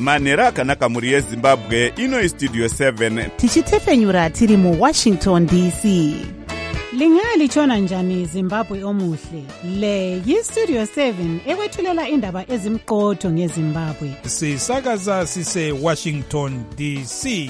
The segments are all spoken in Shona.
manhero akanaka mhuri yezimbabwe. Ino Studio 7 tichitefenyura tiri muWashington DC. Lingalitshona njani Zimbabwe omuhle? Le yiStudio 7 ekwethulela indaba ezimqotho ngeZimbabwe. Sisakaza sise Washington DC.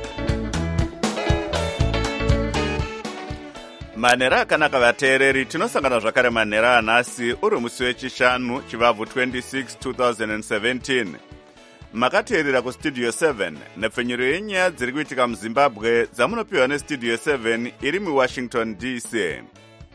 manhero akanaka vateereri, tinosangana zvakare manhero anhasi uri musi wechishanu chivabvu 26 2017. Makateerera kuStudio 7 nepfenyuro yenyaya dziri kuitika muZimbabwe dzamunopiwa neStudio 7 iri muWashington DC.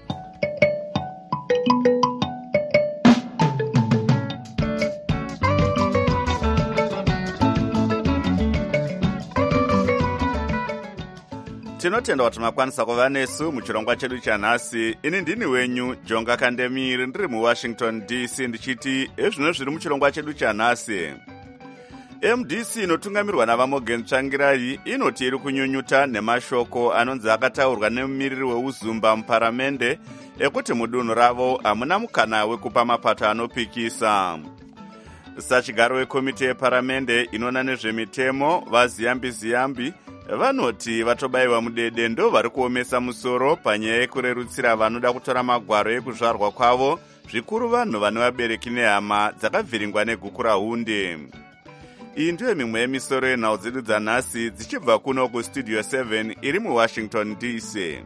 Tinotenda kuti makwanisa kuva nesu muchirongwa chedu chanhasi. Ini ndini wenyu Jonga Kandemiri, ndiri muWashington DC, ndichiti ezvino zviri muchirongwa chedu chanhasi. MDC inotungamirwa naVamogen Tsvangirai inoti iri kunyunyuta nemashoko anonzi akataurwa nemumiriri weuzumba muparamende ekuti mudunhu ravo hamuna mukana wekupa mapato anopikisa. Sachigaro wekomiti yeparamende inoona nezvemitemo vaZiyambi vanoti vatobayiwa mudede ndo vari kuomesa musoro panyaya yekurerutsira vanoda kutora magwaro ekuzvarwa kwavo, zvikuru vanhu vane vabereki nehama dzakavhiringwa neguku raHunde. Iyi ndiyo mimwe yemisoro yenhau dzedu dzanhasi dzichibva kuno kuStudio 7 iri muWashington DC.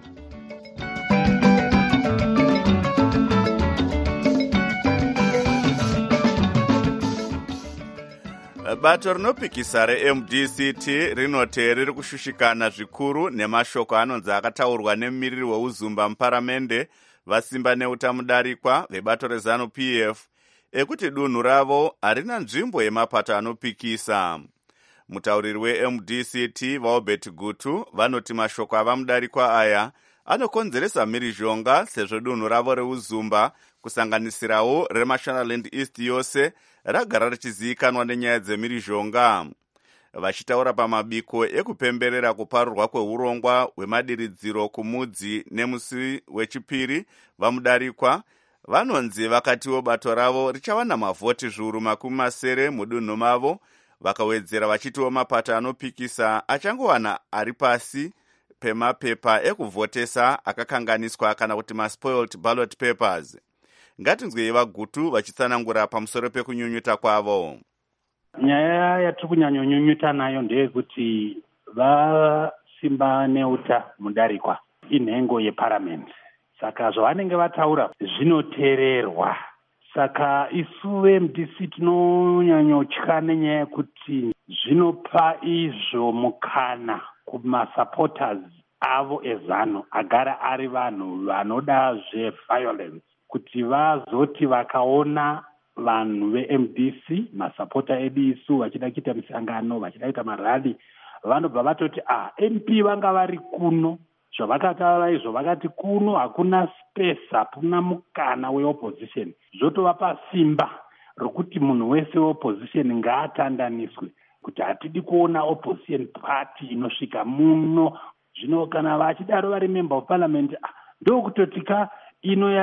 Bato rinopikisa reMDCT rinoti riri kushushikana zvikuru nemashoko anonzi akataurwa nemumiriri weuzumba muparamende vasimba neutamudarikwa vebato reZANU-PF ekuti dunhu ravo harina nzvimbo yemapato anopikisa. Mutauriri weMDCT vaObert Gutu vanoti mashoko avamudarikwa aya anokonzeresa mhirizhonga sezvo dunhu ravo reuzumba kusanganisirawo reMashonaland East yose ragara richizivikanwa nenyaya dzemhirizhonga. Vachitaura pamabiko ekupemberera kuparurwa kweurongwa hwemadiridziro kumudzi nemusi wechipiri vamudarikwa vanonzi vakatiwo bato ravo richawana mavhoti zviuru 70 mudunhu mavo, vakawedzera vachitiwo mapato anopikisa achangowana ari pasi pemapepa ekuvhotesa akakanganiswa kana kuti maspoiled ballot papers. Ngatinzwei vaGutu vachitsanangura pamusoro pekunyunyuta kwavo. Nyaya yatiri kunyanyonyunyuta nayo ndeyekuti vasimba neuta mudarikwa inhengo yeparamende, saka zvavanenge vataura zvinoteererwa. Saka isu veMDC tinonyanyotya nenyaya yekuti zvinopa izvo mukana kumasupporters avo eZANU agara ari vanhu vanoda zveviolence, kuti vazoti vakaona vanhu veMDC masapota edu isu vachida kuita misangano, vachida kuita marali, vanobva vatoti MP vanga vari kuno, zvavakataura izvo vakati kuno hakuna space, hakuna mukana weopposition. Zvotovapa simba rokuti munhu wese weopposition ngaatandaniswe, kuti hatidi kuona opposition party inosvika muno. Zvino kana vachidaro vari member of parliament ndokutotika ino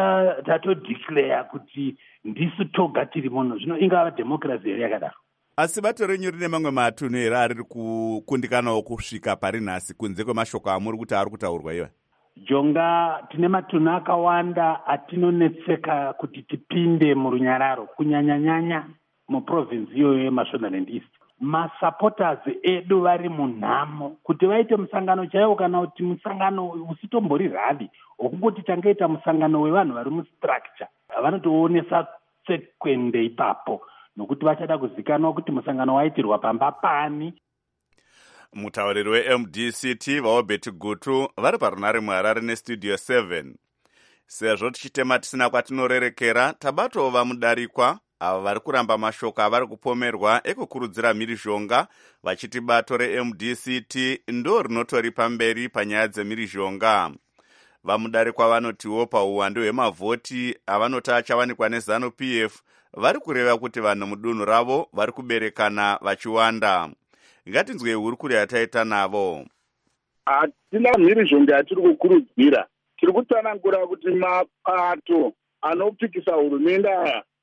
tatodeclare kuti ndisu toga tiri muno. Zvino ingava democracy here yakadaro. Asi bato renyu rine mamwe matunhu here ari kukundikanawo kusvika pari nhasi kunze kwemashoko amuri kuti ari kutaurwa iwa? Jonga, tine matunhu akawanda atinonetseka kuti tipinde murunyararo, kunyanyanyanya muprovince iyoyo yeMashonaland East. Masupporters edu vari munhamo kuti vaite musangano chaiwo, kana kuti musangano usitombori rally wokungoti tangeita musangano wevanhu vari mustructure, vanotoonesa tsekwende ipapo nokuti vachada kuzikanwa kuti musangano waitirwa pamba pani. Mutauriri weMDCT vaObert Gutu vari parunare muHarare neStudio 7. Sezvo tichitema tisina kwatinorerekera, tabatowo vamudarikwa ava vari kuramba mashoko avari kupomerwa ekukurudzira mhirizhonga, vachiti bato reMDCT ndo rinotori pamberi panyaya dzemhirizhonga. Vamudarikwa vanotiwo pauwandu hwemavhoti avanoti achawanikwa neZANU-PF vari kureva kuti vanhu mudunhu ravo vari kuberekana vachiwanda. Ngatinzwei hurukuri yataita navo. Hatina mhirizhonga yatiri kukurudzira, tiri kutsanangura kuti mapato anopikisa hurumende aya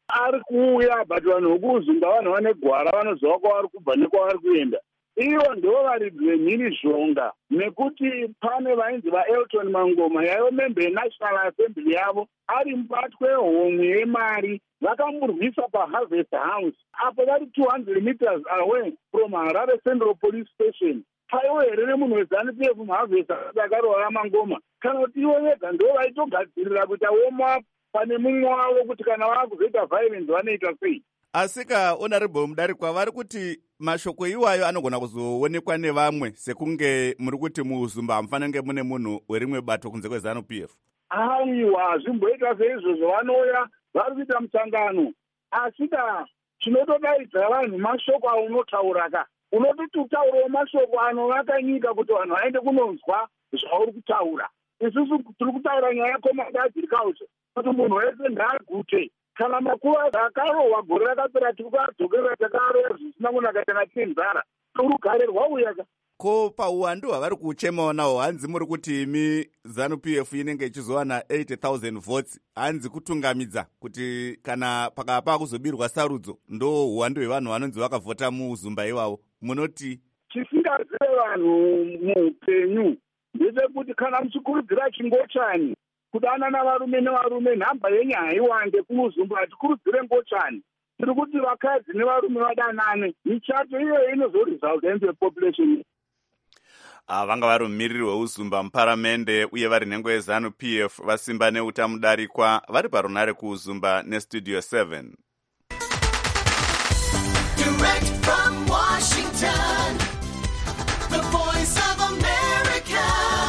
ari kuuya but vanhu vokuzumba vanhu vane gwara vanoziva kwavari kubva nekwavari kuenda. Ivo ndo varidzi vemhirizhonga, nekuti pane vainzi vaElton Mangoma yaivo membe yeNational Assembly yavo ari mubatwe homwe yemari, vakamurwisa paHarvest House apo vari 200 meters away from Harare Central Police Station. Paiwo here nemunhu weZANU-PF muHarvest House akarova Mangoma, kana kuti ivo vega ndo vaitogadzirira kuti aoma pane mumwe wavo kuti kana vakuzoita violence vanoita sei. Asika Honorable Mudarikwa, vari kuti mashoko iwayo anogona kuzoonekwa nevamwe sekunge muri kuti muZumba hamufanenge mune munhu werimwe bato kunze kweZANU-PF. Aiwa, zvimboita seizvozvo vanouya vari kuita musangano, asika chinotodaidza vanhu mashoko aunotaura ka. Unototi utaurawo mashoko anovaka nyika kuti vanhu vaende kunonzwa zvauri kutaura. Isusu tiri kutaura nyaya yecommand agriculture kuti munhu wese ngaagute. Kana makuva akarohwa gore rakapera tiri kuadzokerera takarohwa zvisina kunaka kana tine nzara urugarerwa uyaka. Ko pauwandu hwavari kuchemawo nawo, hanzi muri kuti imi ZANU-PF inenge ichizowana 80,000 votes, hanzi kutungamidza kuti kana pakapa kuzobirwa sarudzo ndo uwandu hwevanhu vanonzi vakavhota muZumba iwavo, munoti? Chisingazive vanhu muupenyu ndechekuti kana muchikurudzira chingochani kudana navarume nevarume, nhamba yenyaya iwande kuZumba, hatikurudzire ngochani. Tiri kuti vakadzi nevarume vadanane, michato iyoyo inozoresulta in the population. Vanga vari mumiriri weUZumba muparamende uye vari nhengo yeZANU-PF vasimba neuta Mudarikwa vari parunare kuZumba neStudio 7. Direct from Washington, the voice of America,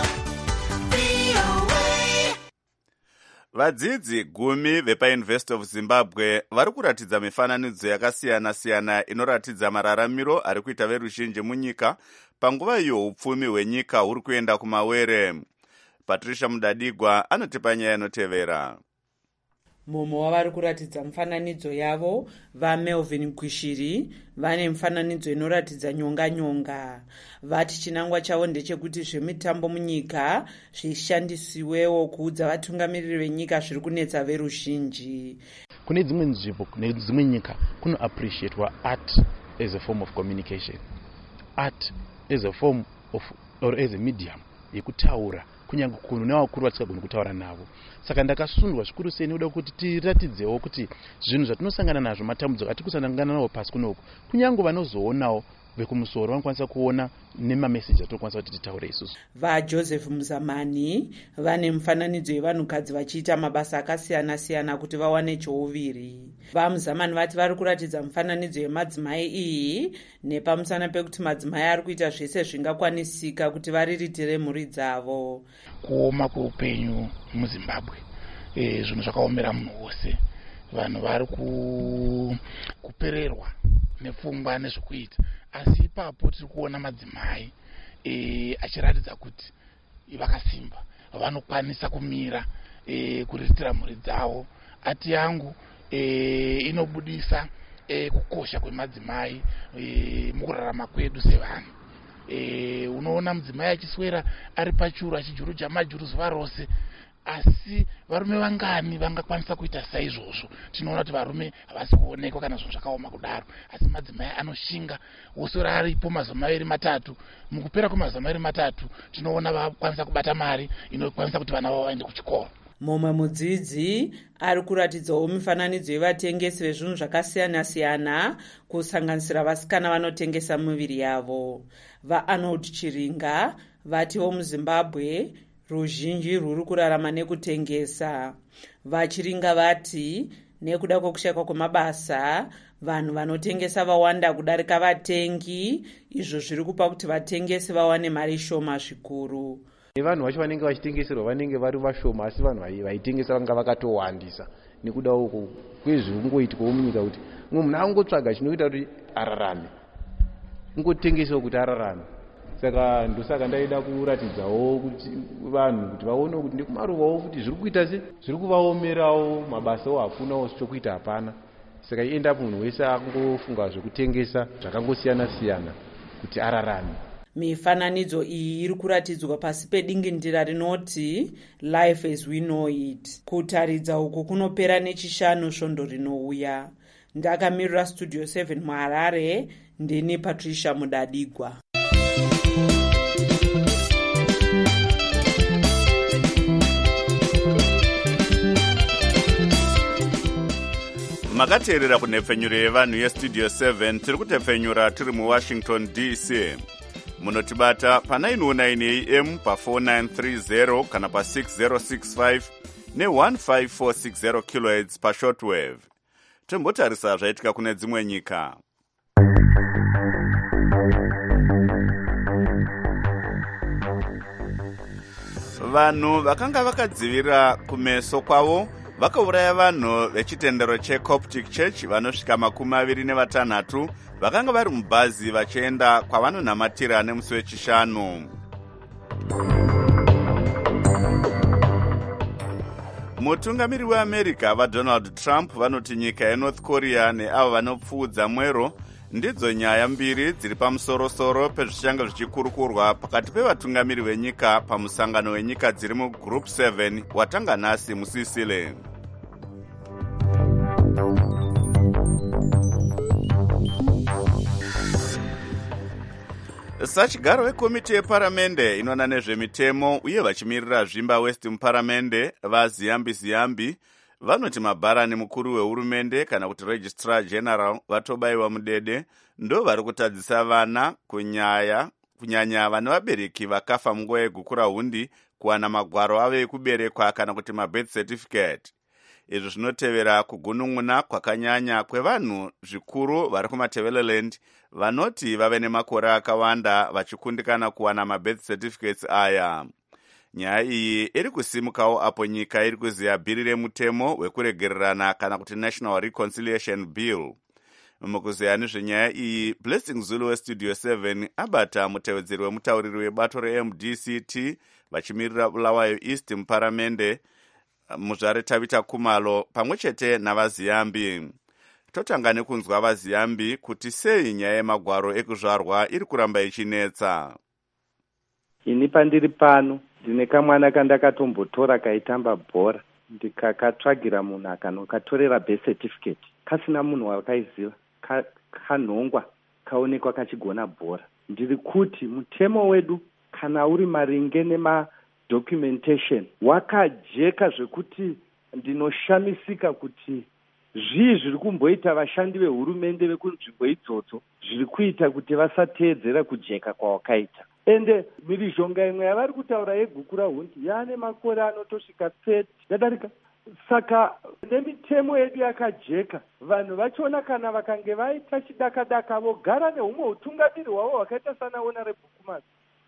VOA. Vadzidzi 10 vepaUniversity of Zimbabwe vari kuratidza mifananidzo yakasiyana-siyana inoratidza mararamiro ari kuita veruzhinji munyika panguva iyo upfumi hwenyika huri kuenda kumawere. Patricia Mudadigwa anotipa nyaya inotevera. Mumwe wavari kuratidza mifananidzo yavo vaMelvin Gwishiri vane mifananidzo inoratidza nyonga-nyonga. Vati chinangwa chavo ndechekuti zvemitambo munyika zvishandisiwewo kuudza vatungamiriri venyika zviri kunetsa veruzhinji. Kune dzimwe nzvimbo, kune dzimwe nyika kuno appreciatewa art as a form of communication, art as a form of or as a medium yekutaura kunyange kune vakuru vatisagona kutaura navo. Saka ndakasundwa zvikuru sei nekuda kuti tiratidzewo kuti zvinhu zvatinosangana nazvo, matambudziko atikusangana nawo pasi kunoku, kunyange vanozoonawo vekumusoro vanokwanisa kuona nemameseji atinokwanisa kuti titaure isusu. VaJoseph Muzamani vane mifananidzo yevanhukadzi vachiita mabasa akasiyana-siyana kuti vawane chouviri. VaMuzamani vati vari kuratidza mifananidzo yemadzimai iyi nepamusana pekuti madzimai ari kuita zvese zvingakwanisika kuti variritire mhuri dzavo. Kuoma kweupenyu muZimbabwe, zvinhu zvakaomera munhu wose. Vanhu vari kupererwa nepfungwa nezvokuita, asi ipapo tiri kuona madzimai achiratidza kuti vakasimba, vanokwanisa kumira kuriritira mhuri dzavo. Ati yangu inobudisa kukosha kwemadzimai mukurarama kwedu sevanhu. Unoona mudzimai achiswera ari pachuru achijuruja majuru zuva rose, asi varume vangani vangakwanisa kuita saizvozvo? Tinoona kuti varume havasi kuonekwa kana zvinhu zvakaoma kudaro, asi madzimai anoshinga wosora aripo mazuva maviri matatu. Mukupera kwemazuva maviri matatu tinoona vakwanisa kubata mari inokwanisa kuti vana vavo vaende kuchikoro. Mumwe mudzidzi ari kuratidzawo mifananidzo yevatengesi vezvinhu zvakasiyana-siyana kusanganisira vasikana vanotengesa miviri yavo. VaArnold Chiringa vatiwo muZimbabwe ruzhinji rwuri kurarama nekutengesa. VaChiringa vati nekuda kwekushayikwa kwemabasa vanhu vanotengesa vawanda kudarika vatengi, izvo zviri kupa kuti vatengesi vawane mari shoma zvikuru. Vanhu vacho vanenge vachitengeserwa vanenge vari vashoma, asi vanhu vaitengesa vanga vakatowandisa nekuda uko kwezvikungoitikawo munyika kuti munhu angotsvaga chinoita kuti ararame, ungotengesawo kuti ararame. Saka ndosaka ndaida kuratidzawo kuti vanhu kuti vaone kuti ndikumaruvawo kuti zviri kuita se zviri kuvaomerawo, mabasawo hakunawo chokuita hapana. Saka iendapo munhu wese angofunga zvekutengesa zvakangosiyana-siyana kuti ararame. Mifananidzo iyi iri kuratidzwa pasi pedingindira rinoti Life as we know it. Kutaridza uku kunopera nechishanu svondo rinouya. Ndakamirira Studio 7 muHarare, ndini Patricia Mudadigwa. makateerera kunhepfenyuro yevanhu yestudio 7 tiri kutepfenyura tiri muwashington dc. Munotibata pa919 am pa4930 kana pa6065 ne15460 kHz pashortwave. Timbotarisa zvaitika kune dzimwe nyika. Vanhu vakanga vakadzivira kumeso kwavo vakauraya vanhu vechitendero cheCoptic Church vanosvika 26 vakanga vari mubhazi vachienda kwavanonhamatira nemusi wechishanu. Mutungamiri weAmerica vaDonald Trump vanoti nyika yeNorth Korea neavo vanopfuudza mwero ndidzo nyaya mbiri dziri pamusorosoro pezvichanga zvichikurukurwa pakati pevatungamiri venyika pamusangano wenyika dziri muGroup 7 watanga nhasi muSicily. Sachigaro wekomiti yeparamende inoona nezvemitemo uye vachimirira zvimba West muparamende vaZiyambi vanoti mabharani mukuru wehurumende kana kuti registrar general vatobayiwa mudede ndo vari kutadzisa vana kunyanya vane vabereki vakafa munguva yegukura hundi kuwana magwaro avo ekuberekwa kana kuti mabirth certificate. Izvi zvinotevera kugunun'una kwakanyanya kwevanhu zvikuru vari kumateveleland vanoti vave nemakore akawanda vachikundikana kuwana mabirth certificates aya. Nyaya iyi iri kusimukawo apo nyika iri kuziya bhiri remutemo wekuregererana kana kuti National Reconciliation Bill. Mukuziya nezvenyaya iyi, Blessing Zulu weStudio 7 abata mutevedzeri wemutauriri webato reMDCT vachimirira Bulawayo East muparamende muzvare Tabita Kumalo pamwe chete navaZiyambi. Totanga nekunzwa vaZiyambi kuti sei nyaya yemagwaro ekuzvarwa iri kuramba ichinetsa. Ini pandiri pano ndine kamwana kandakatombotora kaitamba bhora ndikakatsvagira munhu akanokatorera birth certificate kasina munhu wakaiziva kanhongwa kaonekwa kachigona bhora. Ndiri kuti mutemo wedu kana uri maringe nemadocumentation wakajeka zvekuti ndinoshamisika kuti zvii zviri kumboita vashandi vehurumende vekunzvimbo idzodzo zviri kuita kuti vasateedzera kujeka kwawakaita. Ende mhirizhonga imwe yavari kutaura yegukura hundi yaane makore anotosvika 30 yadarika. Saka nemitemo yedu yakajeka, vanhu vachona kana vakange vaita chidakadaka vogara nehumwe utungamiri hwavo hwakaita sana Honorable Kumalo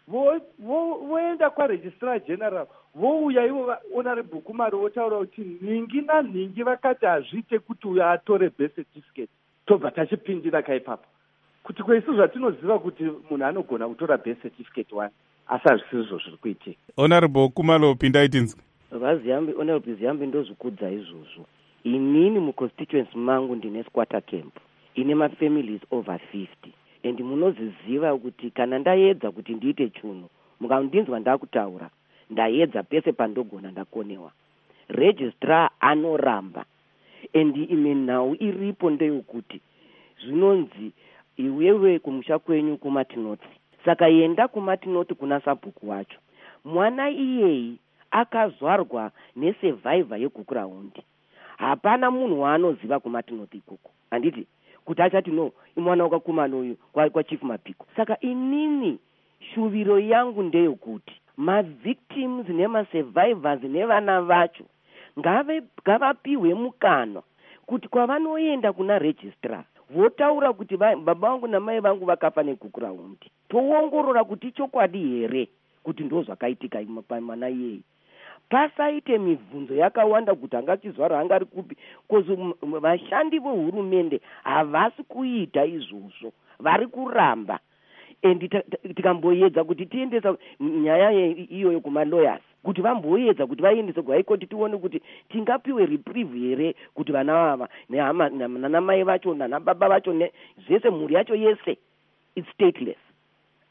voenda kwaregistrar general vouya ivo Honorable Kumalo votaura kuti ningi nanhingi vakati hazviite kuti uyo atore birth certificate, tobva tachipindira kaipapo kuti kweisu zvatinoziva kuti munhu anogona kutora birth certificate one asi hazvisizvo zviri kuitika. Honorable Kumalo pindaitinzwa Honorable Ziyambi ndozvikudza izvozvo. Inini muconstituency mangu ndine squatter camp ine mafamilies over 50 and munoziziva kuti kana ndaedza kuti ndiite chunhu mukandinzwa ndakutaura ndaedza pese pandogona ndakonewa. Registrar anoramba and ime nhau iripo ndeyekuti zvinonzi iwewe kumusha kwenyu kumatinoti. Saka yenda kumatinoti kuna sabhuku wacho. Mwana iyei akazvarwa nesurvivor yegukura hundi. Hapana munhu waanoziva kumatinoti ikoko. Handiti kuti achati no imwana wakakumana uyu kwa chief Mapiko. Saka inini shuviro yangu ndeyekuti mavictims nemasurvivors nevana vacho ngavapiwe mukana kuti kwavanoenda kuna registrar votaura kuti baba vangu namai vangu vakafa negukura hundi. Toongorora kuti chokwadi here kuti ndozvakaitika pamwana iyeye. Pasaite mibvunzo yakawanda kuti angachizvarwa angari kupi kozi vashandi vehurumende havasi kuita izvozvo, vari kuramba. And tikamboedza kuti tiendesa nyaya iyoyo kumalawyers kuti vamboedza kuti vaendese kuhaikoti tione kuti tingapiwe reprieve here kuti vana vava nanamai vacho nanababa vacho zvese mhuri yacho yese it's stateless.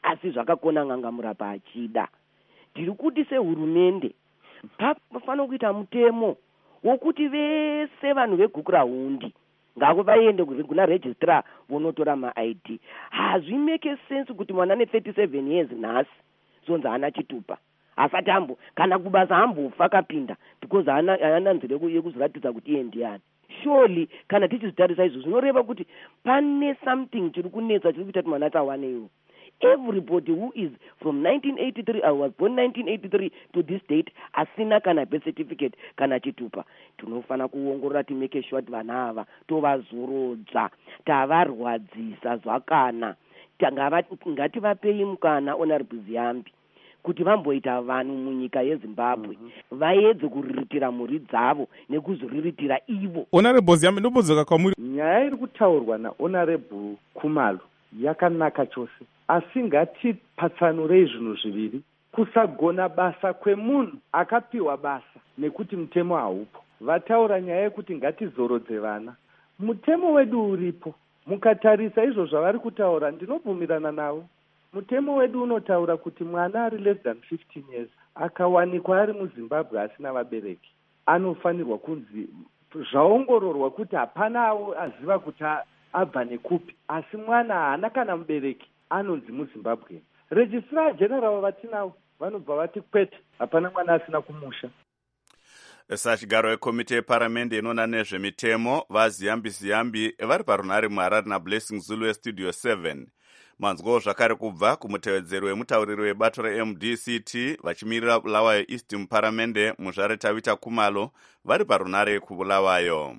asi zvakakona ngangamurapa achida. Ndiri kuti sehurumende pafanira kuita mutemo wokuti vese vanhu vegukurahundi ngako vaende kuna registrar vonotora ma-ID. Hazvimeke sense kuti mwana ne37 years nhasi zonzi hana chitupa asati ambo kana kubasa ambofa akapinda because haana nzira yekuzoratidza kuti iye ndiani. Surely kana tichizitarisa izvo zvinoreva kuti pane something chiri kunetsa chiri kuita kuti mwana tawaneyo. Everybody who is from 1983, I was born 1983 to this date, asina kana birth certificate kana chitupa. Tunofana kuongorora to make sure vana ava tovazorodza, tavarwadzisa zvakana. Ngativapei mukana Honorable Ziyambi kuti vamboita vanhu munyika yeZimbabwe vaedze kuriritira mhuri dzavo nekuzoriritira ivo. Honorable Ziyambi, ndobodzoka kwamuri. Nyaya iri kutaurwa naHonorable Khumalo yakanaka chose, asi ngatipatsanurei zvinhu zviviri. Kusagona basa kwemunhu akapiwa basa nekuti mutemo haupo. Vataura nyaya yekuti ngatizorodze vana. Mutemo wedu uripo. Mukatarisa izvo zvavari kutaura ndinobvumirana navo. Mutemo wedu unotaura kuti mwana ari less than 15 years akawanikwa ari muZimbabwe asina vabereki anofanirwa kunzi zvaongororwa kuti hapana aziva kuti abva nekupi, asi mwana haana kana mubereki anonzi muZimbabwe. Registrar General vatinavo vanobva vati kwete, hapana mwana asina kumusha. Sachigaro wekomite yeparamende inoona nezvemitemo vaZiyambi vari parunhare muHarare naBlessing Zulu weStudio 7. Manzwawo zvakare kubva kumutevedzeri wemutauriri webato reMDCT vachimirira Bulawayo East muparamende muzvare Tavita Khumalo vari parunhare kuBulawayo.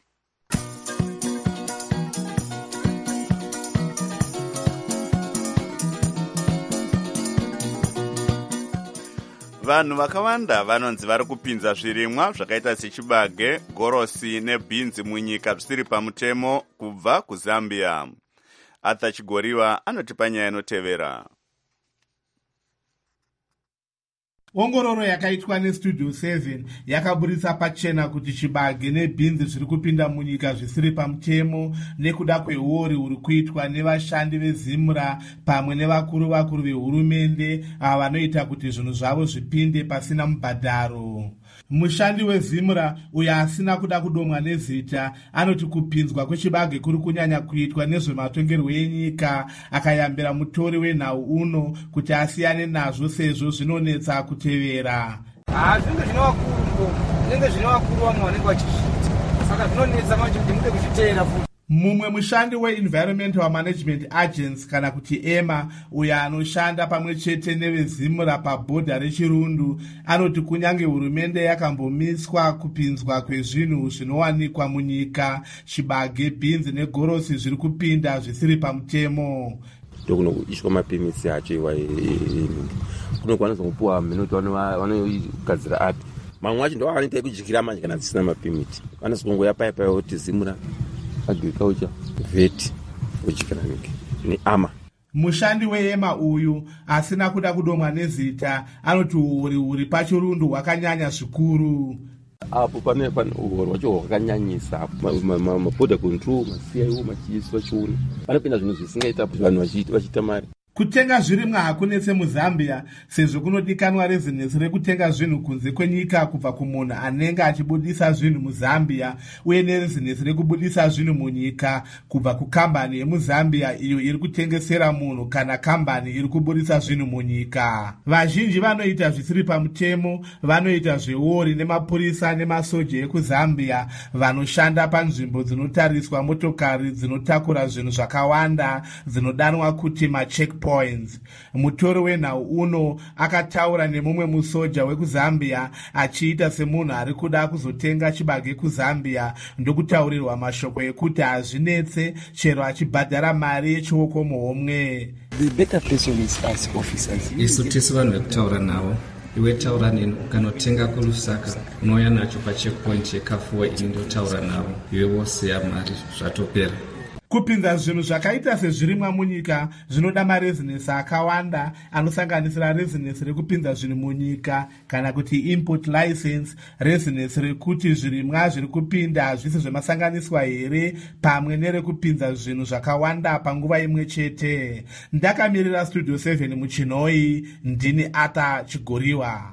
Vanhu vakawanda vanonzi vari kupinza zvirimwa zvakaita sechibage, gorosi nebhinzi munyika zvisiri pamutemo kubva kuZambia. Arthur Chigoriwa anotipa nyaya inotevera. Ongororo yakaitwa neStudio 7 yakaburitsa pachena kuti chibage nebhinzi zviri kupinda munyika zvisiri pamutemo nekuda kwehuori huri kuitwa nevashandi veZimra pamwe nevakuru vehurumende ava vanoita kuti zvinhu zvavo zvipinde pasina mubhadharo. Mushandi weZimra uyo asina kuda kudomwa nezita anoti kupinzwa kwechibage kuri kunyanya kuitwa nezvematongerwo enyika, akayambira mutori wenhau uno kuti asiyane nazvo sezvo zvinonetsa kutevera. Zvinenge zvine vakuru vamwe vanenge vachizviita, saka zvinonetsa manje kuti mude kuzviteera futi. Mumwe mushandi weEnvironmental Management Agency kana kuti EMA uyo anoshanda pamwe chete neveZimra pabhodha reChirundu anoti kunyange hurumende yakambomiswa kupinzwa kwezvinhu zvinowanikwa munyika, chibage, bhinzi negorosi zviri kupinda zvisiri pamutemo. Ndokunokuishwa mapemisi acho kunokwanisa kupuwa minoti vanogadzira api. Mamwe acho ndo anoita kujikira manje kana dzisina mapemiti. Vanosikongoya paya kuti Zimra agriculture vet uchikanike ni ama. Mushandi weEMA uyu asina kuda kudomwa nezita anoti uri paChirundu hwakanyanya zvikuru. Apo pane uhoro wacho hwakanyanyisa maborder control masiyawo machiiswa chiuni panopinda zvinhu zvisingaita vanhu vachiita mari. Kutenga zvirimwa hakunetse muZambia sezvo kunodikanwa rezinesi rekutenga zvinhu kunze kwenyika kubva kumunhu anenge achibudisa zvinhu muZambia uye nerezinesi rekubudisa zvinhu munyika kubva kukambani yemuZambia iyo iri kutengesera munhu kana kambani iri kubudisa zvinhu munyika. Vazhinji vanoita zvisiri pamutemo, vanoita zveori nemapurisa nemasoja ekuZambia vanoshanda panzvimbo dzinotariswa motokari dzinotakura zvinhu zvakawanda dzinodanwa kuti macheckpoints. Mutori wenhau uno akataura nemumwe musoja wekuZambia achiita semunhu ari kuda kuzotenga chibage kuZambia ndokutaurirwa mashoko ekuti hazvinetse chero achibhadhara mari yechioko muhomwe. Isu tisi vanhu vekutaura navo. Iwe taura neni ukanotenga kuRusaka unouya nacho pacheckpoint yekafuwe ini ndotaura navo. Iwe wose yamari zvatopera. Kupinza zvinhu zvakaita sezvirimwa munyika zvinoda marezinesi akawanda anosanganisira rezinesi rekupinza zvinhu munyika kana kuti import license, rezinesi rekuti zvirimwa zviri kupinda hazvisi zvemasanganiswa here, pamwe nerekupinza zvinhu zvakawanda panguva imwe chete. Ndakamirira Studio 7 muchinoi, ndini Ata Chigoriwa.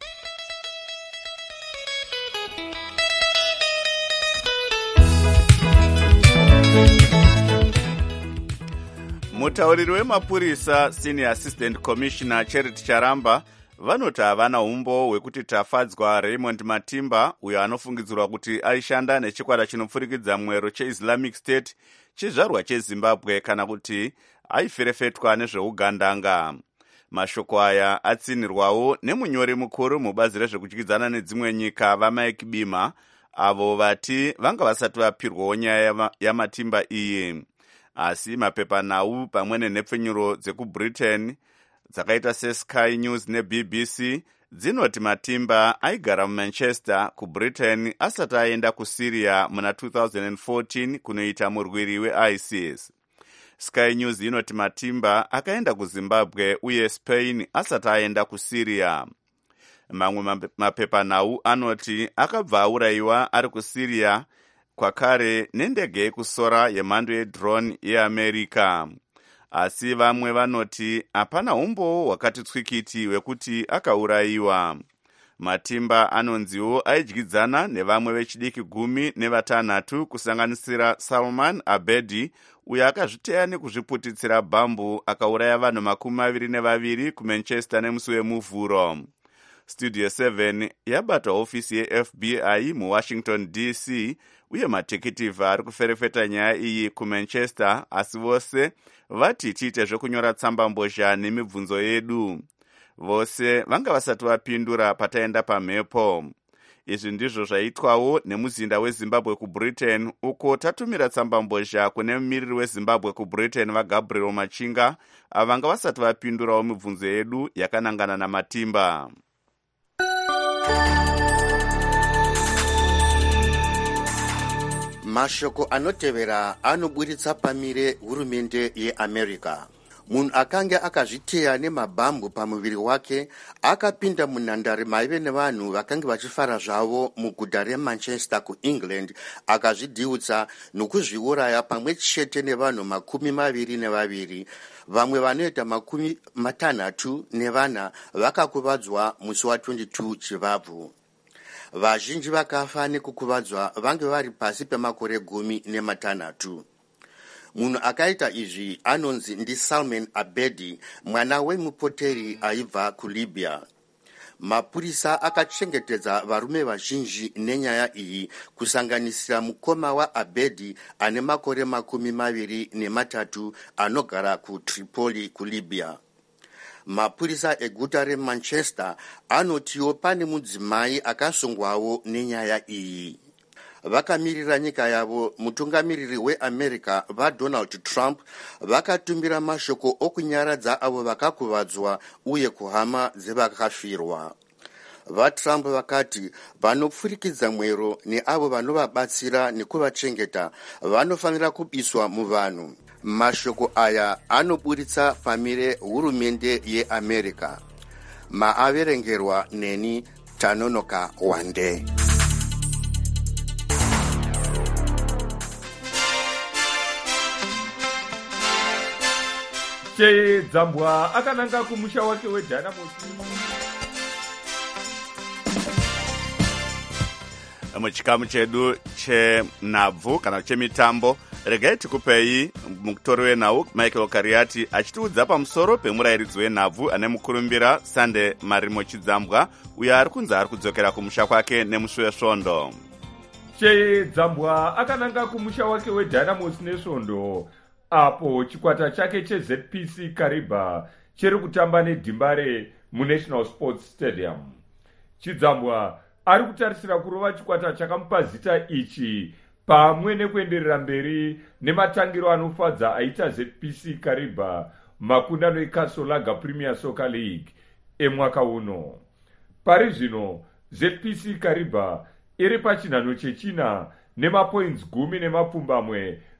Mutauriri wemapurisa Senior Assistant Commissioner Charity Charamba vanoti havana umbo hwekuti tafadzwa Raymond Matimba, uyo anofungidzirwa kuti aishanda nechikwata chinopfurikidza mwero cheIslamic State chizvarwa cheZimbabwe kana kuti aiferefetwa nezveugandanga. Mashoko aya atsinirwawo nemunyori mukuru mubazi rezvekudyidzana nedzimwe nyika vaMike Bima, avo vati vanga vasati vapirwawo nyaya yaMatimba iyi. Asi mapepanhau pamwe nenhepfenyuro dzekuBritain dzakaita seSky News neBBC dzinoti Matimba aigara muManchester kuBritain asati aenda kuSyria muna 2014 kunoita murwiri weISIS. Sky News inoti Matimba akaenda kuZimbabwe uye Spain asati aenda kuSyria. Mamwe mapepanhau anoti akabva aurayiwa ari kuSyria kwakare nendege yekusora yemhando yedrone yeAmerica. Asi vamwe vanoti hapana umbo hwakati tswikiti hwekuti akaurayiwa. Matimba anonziwo aidyidzana nevamwe vechidiki 16 kusanganisira Salman Abedi, uyo akazviteya nekuzviputitsira bhambu akauraya vanhu 22 kuManchester nemusi wemuvhuro. Studio 7 yabata hofisi yeFBI muWashington DC uye matekitivha ari kuferefeta nyaya iyi kuManchester, asi vose vati tiite zvekunyora tsamba mbozha nemibvunzo yedu. Vose vanga vasati vapindura pataenda pamhepo. Izvi ndizvo zvaitwawo nemuzinda weZimbabwe kuBritain, uko tatumira tsamba mbozha kune mumiriri weZimbabwe kuBritain vaGabriel Machinga, avanga vasati vapindurawo mibvunzo yedu yakanangana naMatimba. Mashoko anotevera anoburitsa pamire hurumende yeAmerica. Munhu akanga akazviteya nemabhambu pamuviri wake akapinda munhandare maive nevanhu vakanga vachifara zvavo muguta reManchester kuEngland, akazvidhiutsa nokuzviuraya pamwe chete nevanhu 22. Vamwe vanoita 64 vakakuvadzwa musi wa22 Chivabvu. Vazhinji vakafa nekukuvadzwa vange vari pasi pemakore 16. Munhu akaita izvi anonzi ndi Salman Abedi, mwana wemupoteri aibva kuLibya. Mapurisa akachengetedza varume vazhinji nenyaya iyi, kusanganisira mukoma waAbedi ane makore 23 anogara kuTripoli kuLibya. Mapurisa eguta reManchester anotiwo pane mudzimai akasungwawo nenyaya iyi. Vakamirira nyika yavo, mutungamiriri weAmerica vaDonald Trump vakatumbira mashoko okunyaradza avo vakakuvadzwa uye kuhama dzevakafirwa. VaTrump vakati vanopfurikidza mwero neavo vanovabatsira nekuvachengeta vanofanira kubiswa muvanhu. Mashoko aya anoburitsa pamire hurumende yeAmerica. Maaverengerwa neni Tanonoka Wande. Dzambwa akananga kumusha wake weDynamos. Muchikamu chedu chenhabvu kana chemitambo, regai tikupei mutori wenhau Michael Kariati achitiudza pamusoro pemurayiridzi wenhabvu ane mukurumbira Sunday Marimo Chidzambwa, uyo ari kunzi ari kudzokera kumusha kwake nemusi wesvondo. Dzambwa akananga kumusha wake weDynamos nesvondo, apo chikwata chake cheZPC Kariba chiri kutamba neDhimbare muNational Sports Stadium. Chidzambwa ari kutarisira kurova chikwata chakamupa zita ichi pamwe nekuenderera mberi nematangiro anofadza aita ZPC Kariba makundano eKasolaga Premier Soccer League emwaka uno. Pari zvino ZPC Kariba iri pachinhano chechina nemapoints 10 nemapfumbamwe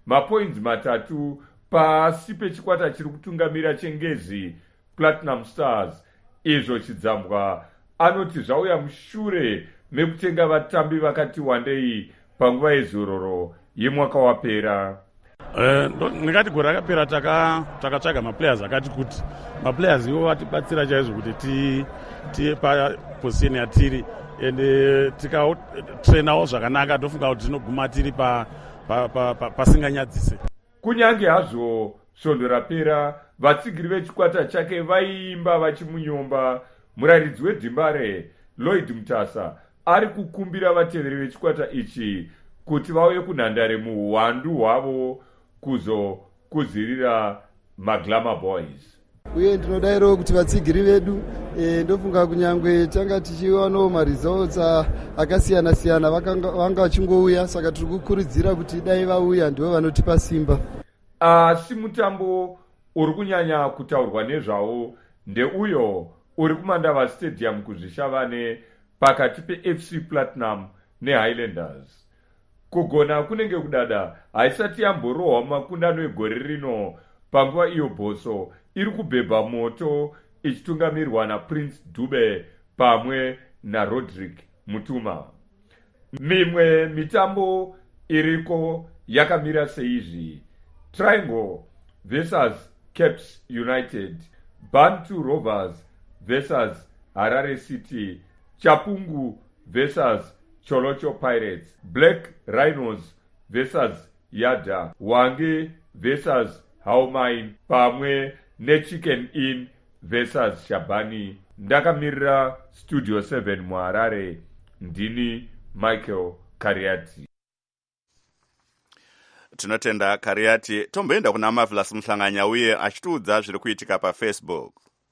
mapoints 3 pasi pechikwata chiri kutungamira chengezi Platinum Stars. Izvo Chidzambwa anoti zvauya mushure mekutenga vatambi vakati wandei panguva yezororo yemwaka wapera. Ndingati gore rakapera takatsvaga maplayers akati kuti maplayers iwo atibatsira chaizvo kuti tipaposition yatiri ende tikatrainawo zvakanaka tofunga kuti tinoguma tiri pasinganyadzise. Kunyange hazvo svondo rapera, vatsigiri vechikwata chake vaiimba vachimunyomba, murayiridzi wedhimbare Lloyd Mutasa ari kukumbira vateveri vechikwata ichi kuti vauye kunhandare muhwandu hwavo kuzokuzirira maGlamour Boys. Uye ndinodairowo kuti vatsigiri vedu ndofunga kunyangwe tanga tichiwanawo maresults akasiyana siyana vanga vachingouya, saka tiri kukurudzira kuti dai vauya ndivo vanotipa simba. Asi mutambo uri kunyanya kutaurwa nezvawo ndeuyo uri kuMandava Stadium kuzvishavane pakati peFC Platinum neHighlanders. Kugona kunenge kudada haisati yamborohwa makundano egore rino, panguva iyo Boso iri kubhebha moto ichitungamirwa naPrince Dube pamwe naRodrick Mutuma. Mimwe mitambo iriko yakamira seizvi: Triangle vs Caps United, Bantu Rovers vs Harare City, Chapungu vs Cholocho Pirates, Black Rhinos vs Yada, Wange vs Haumain pamwe neChicken Inn vs Shabani. Ndakamirira Studio 7 muHarare, ndini Michael Kariati. Tinotenda Kariati. Tomboenda kuna Marvelous Muhlanganya uye achitiudza zviri kuitika paFacebook.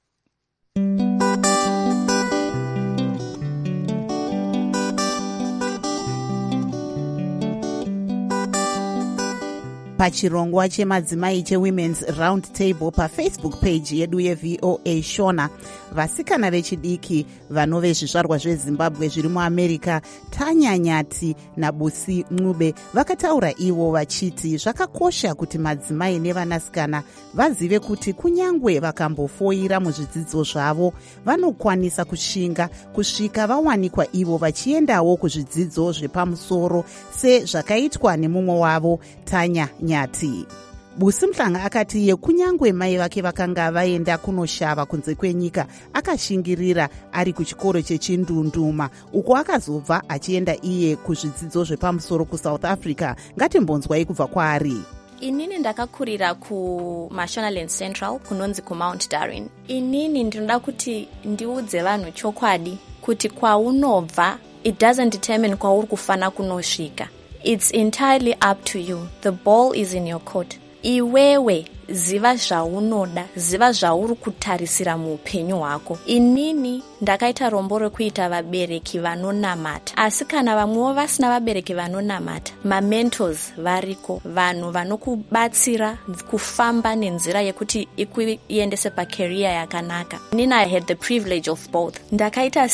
pachirongwa chemadzimai chewomen's round table pafacebook page yedu yeVOA Shona, vasikana vechidiki vanove zvizvarwa zveZimbabwe zviri muAmerica, Tanya Nyati naBusi Ncube vakataura ivo vachiti zvakakosha kuti madzimai nevanasikana vazive kuti kunyangwe vakambofoira muzvidzidzo zvavo vanokwanisa kushinga kusvika vawanikwa ivo vachiendawo kuzvidzidzo zvepamusoro sezvakaitwa nemumwe wavo, Tanya Nyati. Busi Mhlanga akati iye kunyangwe mai vake vakanga vaenda kunoshava kunze kwenyika akashingirira ari kuchikoro chechindunduma uko akazobva achienda iye kuzvidzidzo zvepamusoro kuSouth Africa. Ngatimbonzwai kubva kwaari. Inini ndakakurira kuMashonaland Central kunonzi kuMount Darwin. Inini ndinoda kuti ndiudze vanhu chokwadi kuti kwaunobva it doesn't determine kwauri kufana kunosvika. It's entirely up to you. The ball is in your court. Iwewe ziva zvaunoda, ziva zvauri kutarisira muupenyu hwako. Inini ndakaita rombo rekuita vabereki vanonamata. Asi kana vamwewo vasina vabereki vanonamata, mamentors variko, vanhu vanokubatsira kufamba nenzira yekuti ikuendese pacareer yakanaka. Inini I had the privilege of both. Ndakaita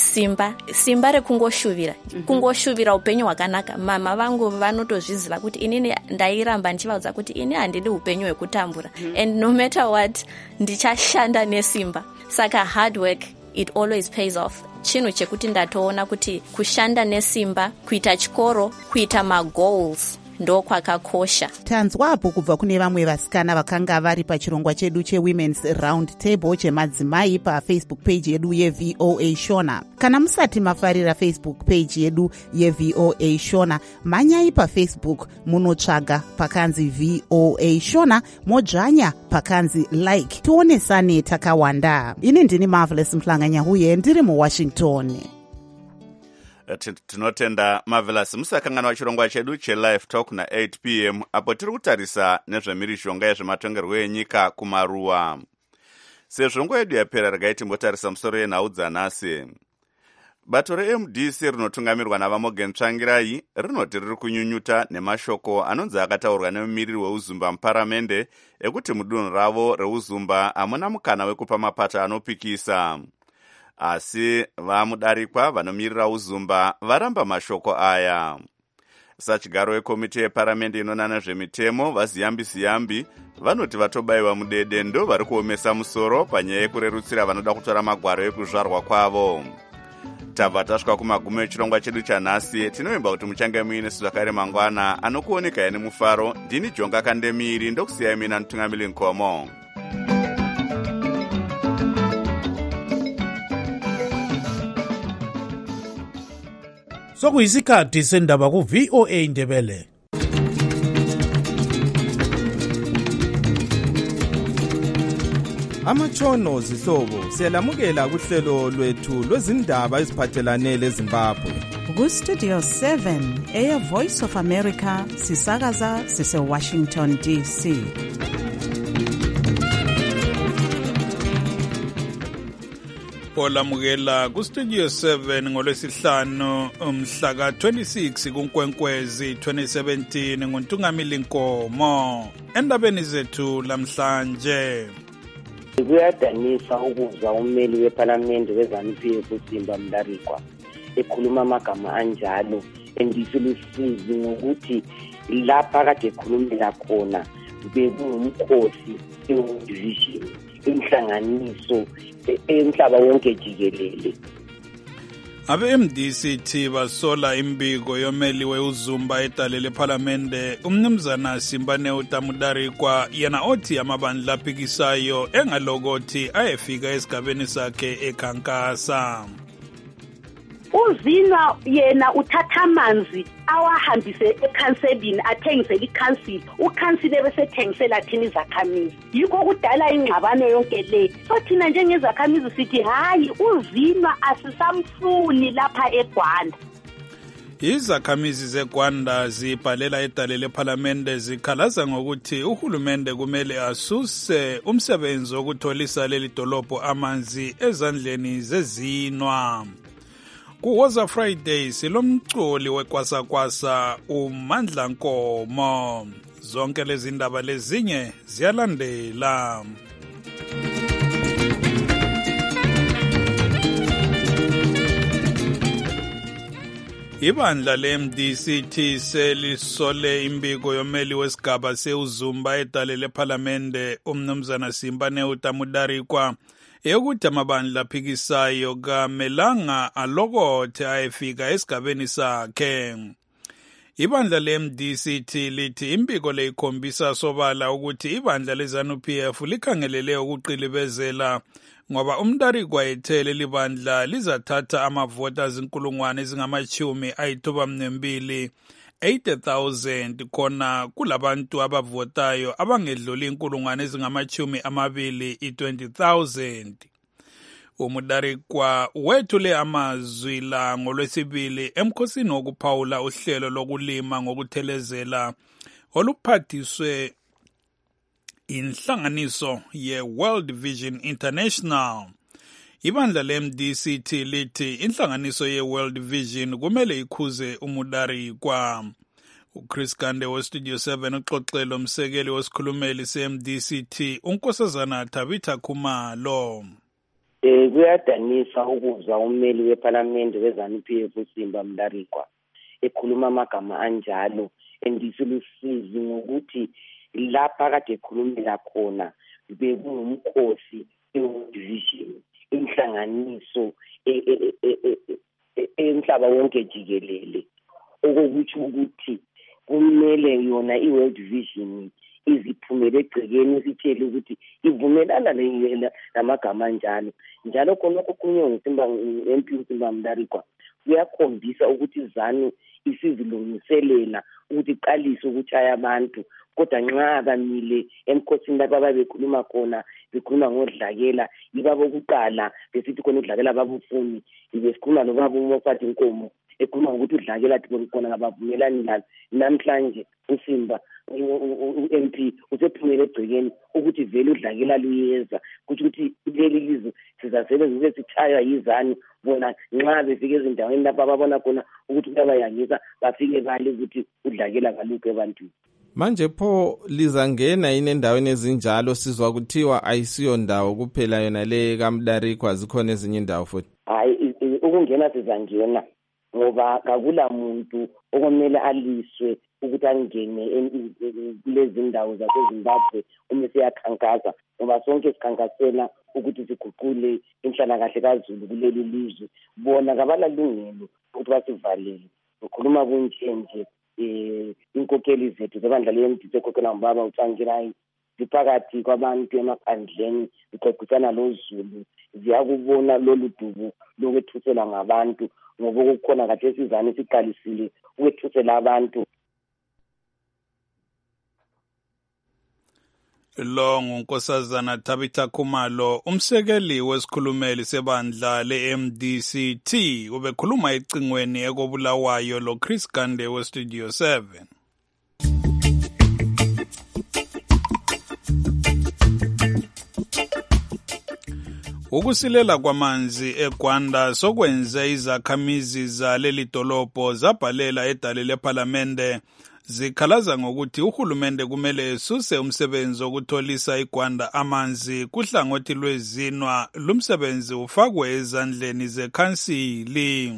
simba rekungoshuvira, kungoshuvira upenyu hwakanaka. Mama vangu vanotozviziva kuti inini ndairamba ndichivaudza kuti ini handidi upenyu hwekutambura. And no matter what, ndichashanda nesimba. Saka hard work, it always pays off. Chinhu chekuti ndatoona kuti kushanda nesimba, kuita chikoro, kuita magoals, ndo kwakakosha. Tanzwapo kubva kune vamwe vasikana vakanga vari pachirongwa chedu chewomen's round table chemadzimai pafacebook page yedu yeVOA Shona. Kana musati mafarira Facebook page yedu yeVOA Shona, manyai pafacebook munotsvaga pakanzi VOA Shona, modzvanya pakanzi like. Tionesane takawanda. Ini ndini Marvelous Mhlanganya uye ndiri muWashington. Tinotenda Marvelous. Musakanganwa chirongwa chedu chelive talk na 8 p.m. apo tiri kutarisa nezvemhirizhonga yezvematongerwo enyika kumaruwa. Sezvo nguva yedu yapera regai timbotarisa musoro yenhau dzanhasi. Bato reMDC rinotungamirwa naVamogen Tsvangirai rinoti riri kunyunyuta nemashoko anonzi akataurwa nemumiriri weUzumba muparamende ekuti mudunhu ravo reUzumba hamuna mukana wekupa mapato anopikisa. Asi vamudarikwa vanomirira Uzumba varamba mashoko aya. sachigaro wekomiti yeparamende inonana zvemitemo vaziyambi-ziyambi vanoti vatobayiwa mudede ndo vari kuomesa musoro panyaya yekurerutsira vanoda kutora magwaro ekuzvarwa kwavo. Tabva tasvika kumagumo echirongwa chedu chanhasi. Tinovimba kuti muchange muine zvakare mangwana anokuoneka ine mufaro. Ndini Jonga Kandemiri ndokusiyai mina Ntungamili Nkomo. Sokuyisikhathi sendaba ku-VOA Ndebele. Amatshono zihlobo siyalamukela kuhlelo lwethu lwezindaba eziphathelane leZimbabwe. Ku-Studio 7 Air Voice of America sisakaza sise-Washington DC. Olamukela ku-Studio 7 ngolwesihlanu umhla ka-26 kuNkwenkwezi 2017 nguNtungamili Nkomo. Endabeni zethu lamhlanje. Kuyadanisa ukuzwa ummeli wePhalamende weZANU-PF uSimba Mdarikwa ekhuluma amagama anjalo, endisilusizi ngokuthi lapha kade ekhulumela khona bekungumkhosi we-division, inhlanganiso emhlaba wonke jikelele. Abe-MDCT basola imbiko yomeli weUzumba edale lePhalamende umnumzana Simbane Utamudarikwa yena othi amabandla aphikisayo engalokothi ayefika esigabeni sakhe ekhankasa. Uzinwa yena uthatha amanzi awahambise ekhanselini athengisele ikhansili, ukhansile besethengisela thina izakhamizi. Yikho kudala ingxabano yonke le. So thina njengezakhamizi sithi hayi uzinwa asisamfuni lapha eGwanda. Izakhamizi zeGwanda zibhalela edale lePhalamende zikhalaza ngokuthi uhulumende kumele asuse umsebenzi wokutholisa leli dolobho amanzi ezandleni zezinwa. Kuwoza Friday silomculi wekwasa-kwasa uMandla Nkomo. Zonke lezi ndaba lezinye ziyalandela. Ibandla le-MDCT selisole imbiko yomeli wesigaba seUzumba edale lePhalamende umnumzana Simbane Utamudarikwa yokuthi amabandla aphikisayo kamelanga alokothe ayefika esigabeni sakhe. Ibandla le-MDCT lithi imbiko le ikhombisa sobala ukuthi ibandla leZANU-PF likhangelele ukuqilibezela ngoba uMdarikwa ethe leli bandla lizathatha amavoti azinkulungwane ezingama-92 80,000 khona kulabantu abavotayo abangedluli inkulungwane ezingama-20 20,000. uMdarikwa wethule amazwi la ngolwesibili emkhosini wokuphawula uhlelo lokulima ngokuthelezela oluphathiswe inhlanganiso ye-World Vision International. Ibandla le-MDCT lithi inhlanganiso ye-World Vision kumele ikhuze uMdarikwa. uChris Gande weStudio 7 uxoxelo umsekeli wesikhulumeli se-MDCT uNkosazana Tabitha Khumalo. Kuyadanisa ukuzwa ummeli wePhalamende weZANU-PF uSimba Mdarikwa ekhuluma amagama anjalo, endisilusizi ngokuthi lapha kade ekhulumela khona bekungumkhosi we-division, inhlanganiso emhlaba wonke jikelele, okukuthi ukuthi kumele yona i-World Vision iziphumele egcekeni isitshele ukuthi ivumelana namagama anjalo. Njalo khonokho kunywe MP uSimba Mdarikwa kuyakhombisa ukuthi ZANU isizilungiselela ukuthi iqalise ukutshaya abantu, kodwa nxa bamile emkhosini lapha ababekhuluma khona bekhuluma ngodlakela, yibabo kuqala besithi khona udlakela babufuni, besikhuluma nobaba uMoffat Nkomo ekhuluma ngokuthi udlakelathi khona ngabavumelani lalo. Namhlanje uSimba MP usephumele egcekeni ukuthi vele udlakela luyeza, ukuthi leli lizwe sizasebenza ukuthi sitshaywa yiZANU. Bona nxa befike ezindaweni lapha ababona khona ukuthi kuyabayangisa bafike bale ukuthi udlakela kalukho ebantwini. Manje pho lizangena yini endaweni ezinjalo? Sizwa kuthiwa ayisiyo ndawo kuphela yona le kaMdarikwa, zikhona ezinye indawo futhi. Hayi, ukungena sizangena ngoba kakula muntu okumele aliswe ukuthi angene kulezi ndawo zaseZimbabwe uma siyakhankasa, ngoba sonke sikhankasela ukuthi siguqule inhlalakahle kaZulu kuleli lizwe. Bona kabalalungelo ukuthi basivalele. Ukhuluma kunje inkokheli zethu zebandla le-MDC ekhokhela ngubaba uTsvangirai ziphakathi kwabantu emaphandleni zixoxisana loZulu, ziyakubona lolu dubu lokwethusela ngabantu, ngoba kukhona kade esizane siqalisile ukwethusela abantu. Lo ngunkosazana Tabitha Khumalo, umsekeli wesikhulumeli sebandla le-MDCT, ubekhuluma ecingweni ekobulawayo lo Chris Gande weStudio 7. Ukusilela kwamanzi eGwanda sokwenze izakhamizi zaleli dolobho zabhalela edale lephalamende zikhalaza ngokuthi uhulumende kumele esuse umsebenzi wokutholisa iGwanda amanzi kuhlangothi lwezinwa, lumsebenzi ufakwe ezandleni zekhansili.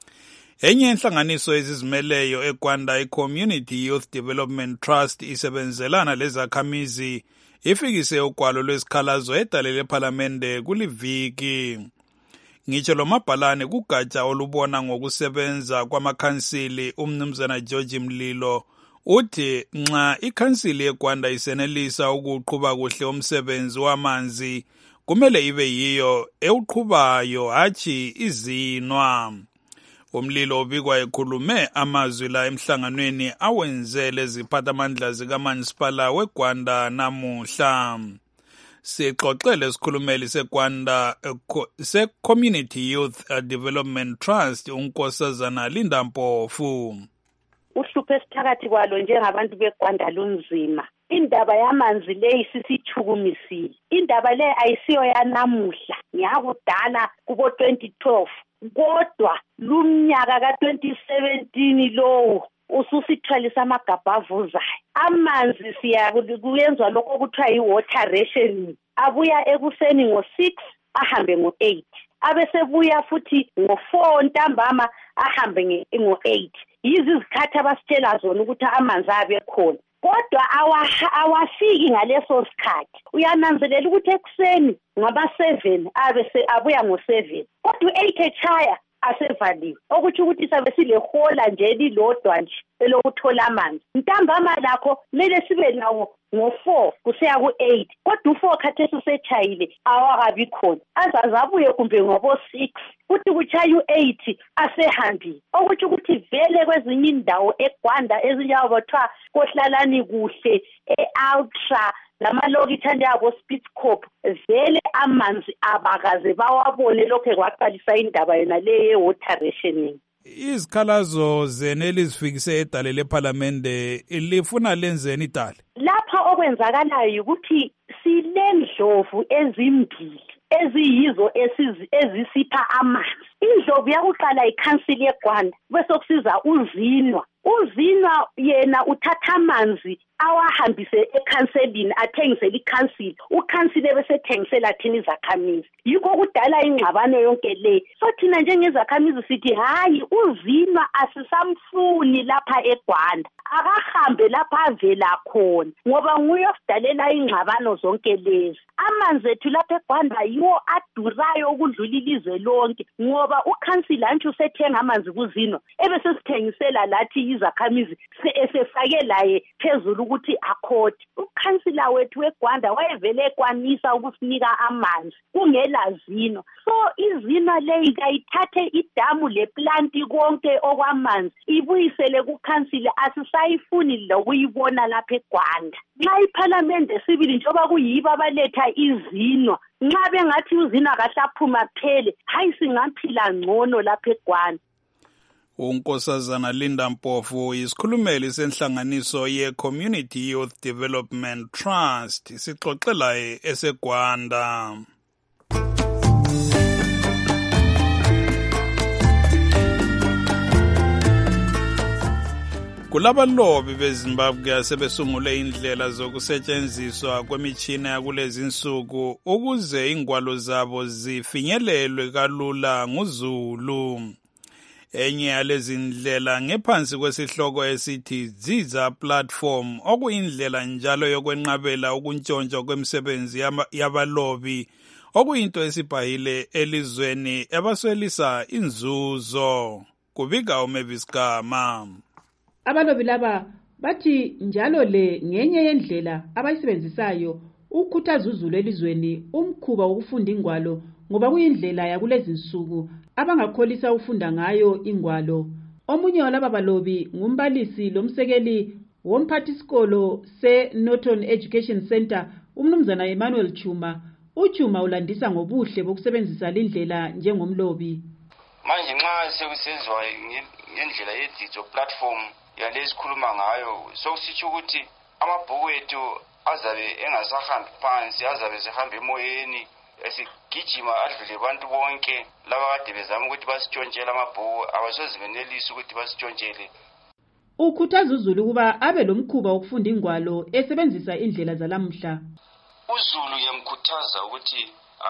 Enye inhlanganiso ezizimeleyo eGwanda, i-Community Youth Development Trust, isebenzelana lezakhamizi ifikise ugwalo lwesikhalazo edale lephalamende kuliviki. Ngitsho lo mabhalane kugatsha olubona ngokusebenza kwamakhansili, umnumzana George Mlilo uthi nxa ikhansili yeGwanda isenelisa ukuqhuba kuhle umsebenzi wamanzi kumele ibe yiyo ewuqhubayo hatshi izinwa. Umlilo ubikwa ekhulume amazwi la emhlanganweni awenzele ziphathamandla zikaManisipala weGwanda namuhla. Sixoxele isikhulumeli seGwanda se-Community Youth Development Trust unkosazana Linda Mpofu. Uhlupho esiphakathi kwalo njengabantu beGwanda lunzima. Indaba yamanzi leyi sisithukumisile. Indaba le ayisiyo yanamuhla, ngiyakudala kubo 2012. Kodwa lumnyaka ka2017 lowo ususithwalisa amagabha avuzayo. Amanzi kuyenzwa lokho okuthiwa yi-water rationing. Abuya ekuseni ngo-6 ahambe ngo-8. Abesebuya futhi ngo-4 ntambama ahambe ngo-8. Yizi izikhathi abasitshela zona ukuthi amanzi abe khona. Kodwa awafiki ngaleso sikhathi. Uyananzelela ukuthi ekuseni ngaba-7 abuya ngo-7. Kodwa 8 echaya asevaliwe. Okuthi ukuthi sabe silehola nje elilodwa nje elokuthola amanzi. Ntambama lakho mele sibe nawo ngo-4 kusiya ku-8. Kodwa u-4 khathesi usetshayile awakabi khona. Azazabuye kumbe ngobo-6 kuthi kuchaya u-8 asehambile. Okuthi ukuthi vele kwezinye indawo eGwanda ezinjengobathiwa kohlalani kuhle, e-Ultra lamalokitha abo Spitzkop, vele amanzi abakaze bawabone lokho kwaqalisa indaba yona le ye-water rationing. Izikhalazo zene elizifikise edale lephalamende lifuna lenzeni idale? Lapha okwenzakalayo ukuthi silendlovu ezimbili eziyizo ezisipha amanzi. Indlovu yakuqala ikhansili yeGwanda bese kusiza uzinwa. Uzinwa yena uthatha amanzi awahambise ekhanselini athengisele ikhansili. Ukhansile bese thengisela thina izakhamizi. Yikho kudala ingxabano yonke le. So thina njengezakhamizi sithi hayi uzinwa asisamfuni lapha eGwanda. Akahambe lapha avela khona ngoba nguye osidalela ingxabano zonke lezi. Amanzi ethu lapha eGwanda yiwo adurayo ukudlula ilizwe lonke ngoba ukhansila anthu usethenga amanzi kuzinwa ebese sithengisela lathi izakhamizi esefake laye phezulu ukuthi akhoti. Ukhansila wethu weGwanda wayevele ekwanisa ukusinika amanzi kungela zinwa. So izinwa leyi kayithathe idamu leplanti konke okwamanzi ibuyisele kukhansila. Asisayifuni lokuyibona lapha eGwanda. Nxa iphalamende sibili njengoba kuyibo abaletha izinwa, nxa bengathi uzinwa kahle aphuma phele, hayi singaphila ngcono lapha eGwanda. Unkosazana Linda Mpofu isikhulumeli senhlanganiso ye-Community Youth Development Trust sixoxela eseGwanda. Kulabalobi beZimbabwe asebesungule indlela zokusetshenziswa kwemitshina yakulezi insuku ukuze ingwalo zabo zifinyelelwe kalula nguZulu. Enye yalezi ndlela ngephansi kwesihloko esithi Ziza Platform, okuyindlela njalo yokwenqabela ukuntshontshwa kwemisebenzi yabalobi, okuyinto esibhahile elizweni ebaswelisa inzuzo. Kubika uMavis Gama. Abalobi laba bathi njalo le ngenye yendlela abayisebenzisayo ukukhuthaza uzulu elizweni umkhuba wokufunda ingwalo, ngoba kuyindlela yakulezi nsuku abangakholisa ufunda ngayo ingwalo. Omunye walaba balobi ngumbalisi lomsekeli womphathisikolo se-Norton Education Center, umnumzana Emmanuel Chuma. Uchuma ulandisa ngobuhle bokusebenzisa lindlela njengomlobi. Manje nxa sekusenziwa ngendlela yedzidzo platform yalesikhuluma ngayo, sokusitsho ukuthi amabhuku ethu azabe engasahambi phansi, azabe sehamba emoyeni, esigijima adlule abantu bonke laba kade bezama ukuthi basitshontshele amabhuku abasoze benelise ukuthi basitshontshele. Ukhuthaza uzulu ukuba abe lomkhuba wokufunda ingwalo esebenzisa indlela zalamuhla. Uzulu yamkhuthaza ukuthi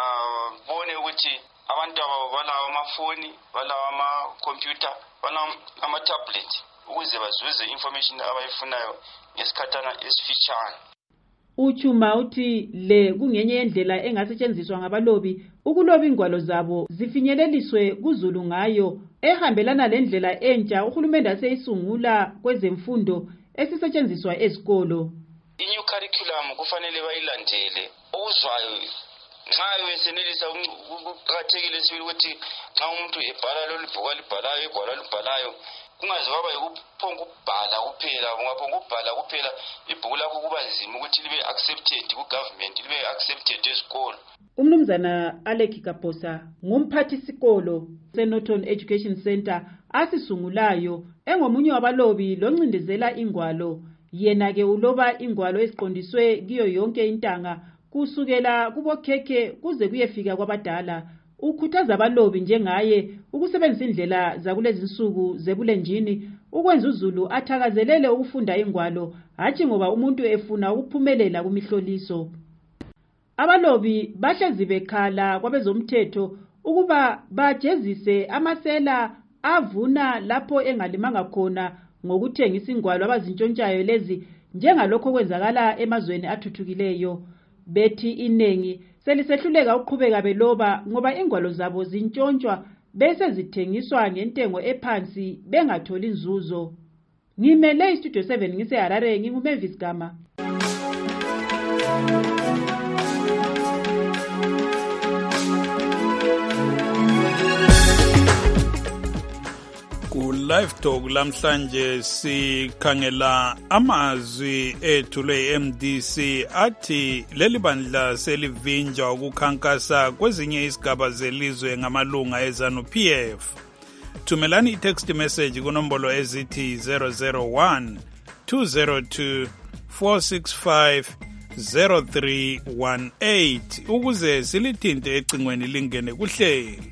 bone ukuthi abantu abo balawo amafoni, balawo amakhompyutha, balawo ama-tablet ukuze bazuze information abayifunayo ngesikhathana esifitshane. Uchuma uthi le kungenye yendlela engasetshenziswa ngabalobi ukuloba ingwalo zabo zifinyeleliswe kuzulu ngayo, ehambelana lendlela entsha uhulumende aseyisungula kwezemfundo esisetshenziswa ezikolo. I-new curriculum kufanele bayilandele. Okuzwayo nxa besenelisa ukuqakathekile sibili ukuthi nxa umuntu ebhala lolu bhuku alibhalayo, igwalo alibhalayo, kungaze kwaba yikuphonga ukubhala kuphela. Ungaphonga ukubhala kuphela ibhuku lakho kuba nzima ukuthi libe accepted ku-government, libe accepted esikolo. Umnumzana Alec Kaposa ngumphathisikolo se-Norton Education Center asisungulayo, engomunye wabalobi loncindezela ingwalo. Yena-ke uloba ingwalo eziqondiswe kiyo yonke intanga kusukela kubokhekhe kuze kuyefika kwabadala. Ukhuthaza abalobi njengaye ukusebenzisa indlela zakulezi nsuku zebulenjini ukwenza uzulu athakazelele ukufunda ingwalo, hatshi ngoba umuntu efuna ukuphumelela kumihloliso. Abalobi bahlezi bekhala kwabezomthetho ukuba bajezise amasela avuna lapho engalimanga khona ngokuthengisa ingwalo abazintshontshayo lezi, njengalokho kwenzakala emazweni athuthukileyo. Bethi inengi selisehluleka ukuqhubeka beloba ngoba ingwalo zabo zintshontshwa bese zithengiswa ngentengo ephansi bengatholi inzuzo. Ngimele iStudio 7 ngiseHarare, nginguMavis Gama. Live Talk lamhlanje sikhangela amazwi ethulwe MDC athi leli bandla selivinjwa ukukhankasa kwezinye izigaba zelizwe ngamalunga eZANU-PF. Thumelani i-text message kunombolo ezithi 001 202 465 0318 ukuze silithinte ecingweni lingene kuhlelo.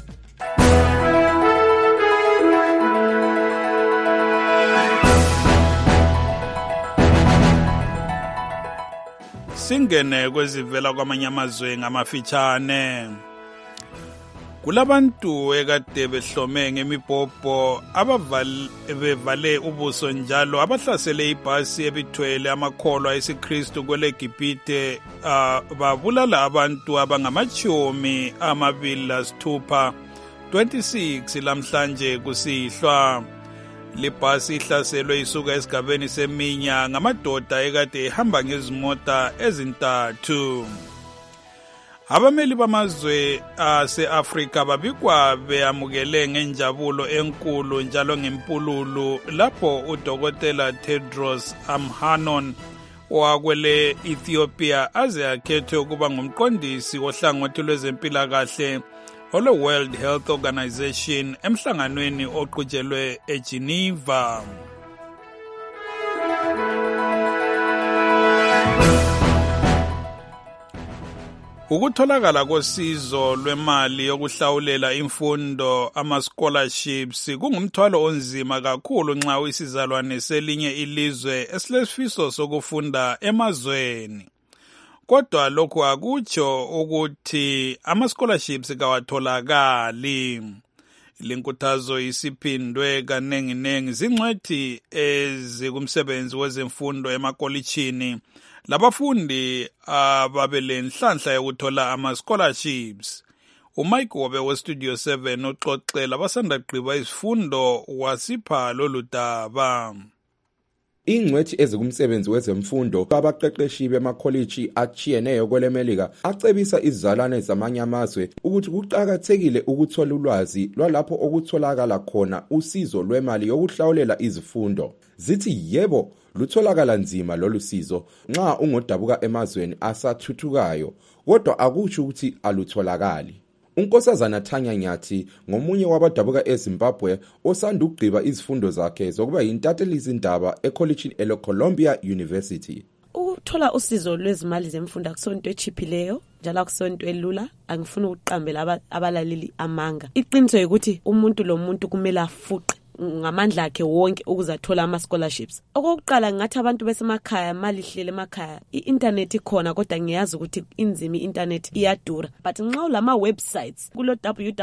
Singene kwezivela kwamanye amazwe ngamafitshane. Kulabantu ekade behlome ngemibhobho bevale ubuso njalo abahlasele ibhasi ebithwele amakholwa esiKristu kweleGibhite babulala abantu abangama-26 26 lamhlanje kusihlwa. Libhasi ihlaselwe isuka esigabeni seminya ngamadoda ekade ehamba ngezimota ezintathu. Abameli bamazwe ase-Afrika babikwa beyamukele ngenjabulo enkulu njalo ngempululu lapho uDokotela Tedros Adhanom wakwele Ethiopia aze akhethwe ukuba ngumqondisi wohlangothi lwezempilakahle olwe-World Health Organization emhlanganweni oqhutshelwe eGeneva. Ukutholakala kosizo lwemali yokuhlawulela imfundo ama-scholarships kungumthwalo onzima kakhulu nxa uyisizalwane selinye ilizwe esilesifiso sokufunda emazweni. Kodwa lokhu akutsho ukuthi ama-scholarships kawatholakali. Linkuthazo isiphindwe kanenginengi zingcwethi ezikumsebenzi wezemfundo emakolitshini labafundi ababelenhlanhla yokuthola ama-scholarships. uMike Wobe weStudio 7 uxoxela abasanda gqiba izifundo wasipha lolu daba. Ingcwethi ezikumsebenzi wezemfundo abaqeqeshi bemakoliji achiyeneyo kwelemelika acebisa izizalwane zamanye amazwe ukuthi kuqakathekile ukuthola ulwazi lwalapho okutholakala khona usizo lwemali yokuhlawulela izifundo. Zithi yebo lutholakala nzima lolu sizo nxa ungodabuka emazweni asathuthukayo, kodwa akutsho ukuthi alutholakali. Unkosazana Thanya Nyathi ngomunye wabadabuka eZimbabwe osanda ukugqiba izifundo zakhe zokuba yintatheli izindaba ekollegini eColumbia University. Ukuthola usizo lwezimali zemfundo akusonto echiphileyo njalo akusonto elula, angifuni ukuqambela abalaleli amanga. Iqiniso ukuthi umuntu lo muntu kumele afuqe ngamandla akhe wonke ukuzathola ama-scholarships. Okokuqala ngathi abantu besemakhaya malihlele emakhaya i-internet ikhona, kodwa ngiyazi ukuthi inzima i-internet iyadura. But nxa ulama websites kulo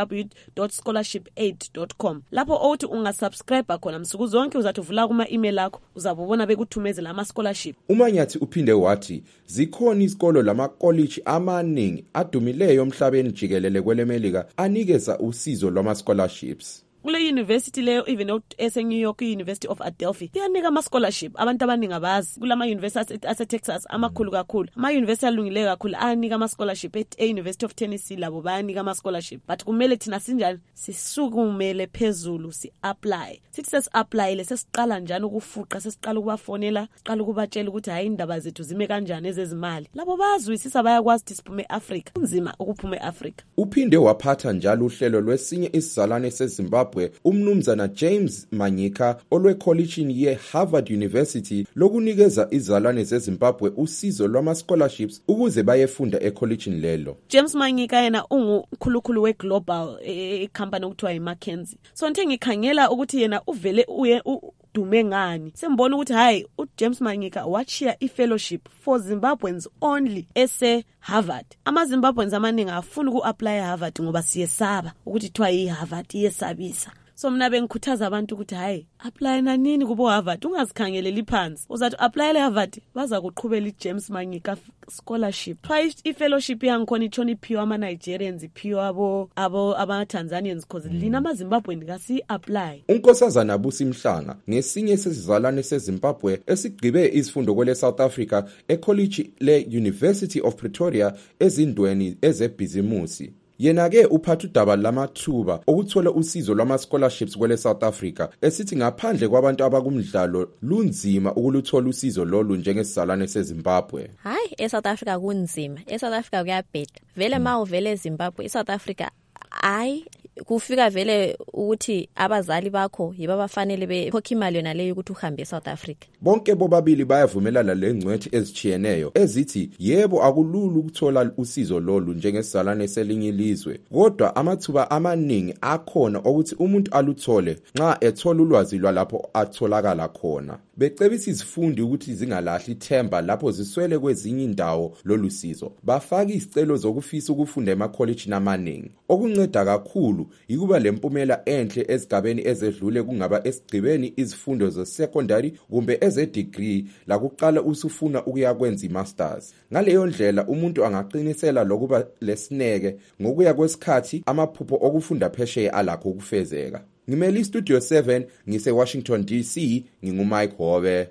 www.scholarship8.com lapho othi ungasubscribe khona msuku zonke uzathi uvula kuma email akho uzabona bekuthumezela ama-scholarship. uManyathi uphinde wathi zikhona izikolo lama-college amaningi adumileyo emhlabeni jikelele kwelemelika anikeza usizo lwama-scholarships. Kule university leyo even eseNew York University of Adelphi iyanika ama-scholarship. Abantu abaningi abazi kulama university ase-Texas amakhulu kakhulu, ama-university alungileyo kakhulu anika ama-scholarship. E-University of Tennessee labo bayanika ama-scholarship. But kumele thina sinjani sisukumele phezulu si-apply. Sithi sesi-applyile sesiqala njani ukufuqa, sesiqala ukubafonela, siqala ukubatshela ukuthi hayi indaba zethu zime kanjani ezezimali. Labo bazwisisa bayakwazi ukuthi siphume e-Africa. Kunzima ukuphume e-Africa. Uphinde waphatha njalo uhlelo lwesinye isizalwane seZimbabwe umnumzana James Manyika olwekollegini ye-Harvard University lokunikeza izizalwane zeZimbabwe usizo lwama-scholarships ukuze bayefunda ekollegini lelo. James Manyika yena ungukhulukhulu we-global company okuthiwa yi-McKinsey. So nje ngikhangela ukuthi yena uvele uye dume ngani. Sembona ukuthi hayi uJames Manyika wachiya i-fellowship for Zimbabweans only ese-Harvard. Ama-Zimbabweans amaningi afuna uku-apply Harvard ngoba siyesaba ukuthi kuthiwa yi-Harvard iyesabisa. So mina bengikhuthaza abantu ukuthi hayi apply nanini kubo Harvard, ungazikhangeleli phansi. Uzathi apply le Harvard baza kuqhubela iJames Manyika scholarship. Twice i-fellowship yangikhona itshona iphiwa ama-Nigerians, iphiwa ama-Tanzanians because lina ama-Zimbabwean kasi-apply. Unkosazana Busimhlanga ngesinye sesizalwane seZimbabwe esigqibe izifundo kwele South Africa ecollege le-University of Pretoria ezindweni ezebhizimusi. Yena-ke uphatha udaba lamathuba okuthola usizo lwama-scholarships kwele South Africa esithi ngaphandle kwabantu abakumdlalo lunzima ukuluthola usizo lolu njengesizalwane seZimbabwe. Hayi, eSouth Africa kunzima. eSouth Africa kuyabheda. Vele ma uvele eZimbabwe, eSouth Africa hayi kufika vele ukuthi abazali bakho yiba bafanele bekhokha imali yona leyo ukuthi uhambe eSouth Africa. Bonke bobabili bayavumelana lengcwethi ezichiyeneyo ezithi yebo akulula ukuthola usizo lolu njengesizalwane selinye ilizwe, kodwa amathuba amaningi akhona ukuthi umuntu aluthole nxa ethola ulwazi lwalapho atholakala khona. Becebisa izifundi ukuthi zingalahli ithemba lapho ziswele kwezinye indawo lolu sizo. Bafaka izicelo zokufisa ukufunda emakolleji amaningi. Okunceda kakhulu ikuba lempumela enhle ezigabeni ezedlule kungaba esigcibeni izifundo ze-secondary kumbe eze-degree la kuqala usufuna ukuyakwenza i-masters. Ngaleyo ndlela umuntu angaqinisela lokuba lesineke ngokuya kwesikhathi amaphupho okufunda phesheya alakho ukufezeka. Ngimeli Studio 7 ngise-Washington DC, nginguMike Wobe.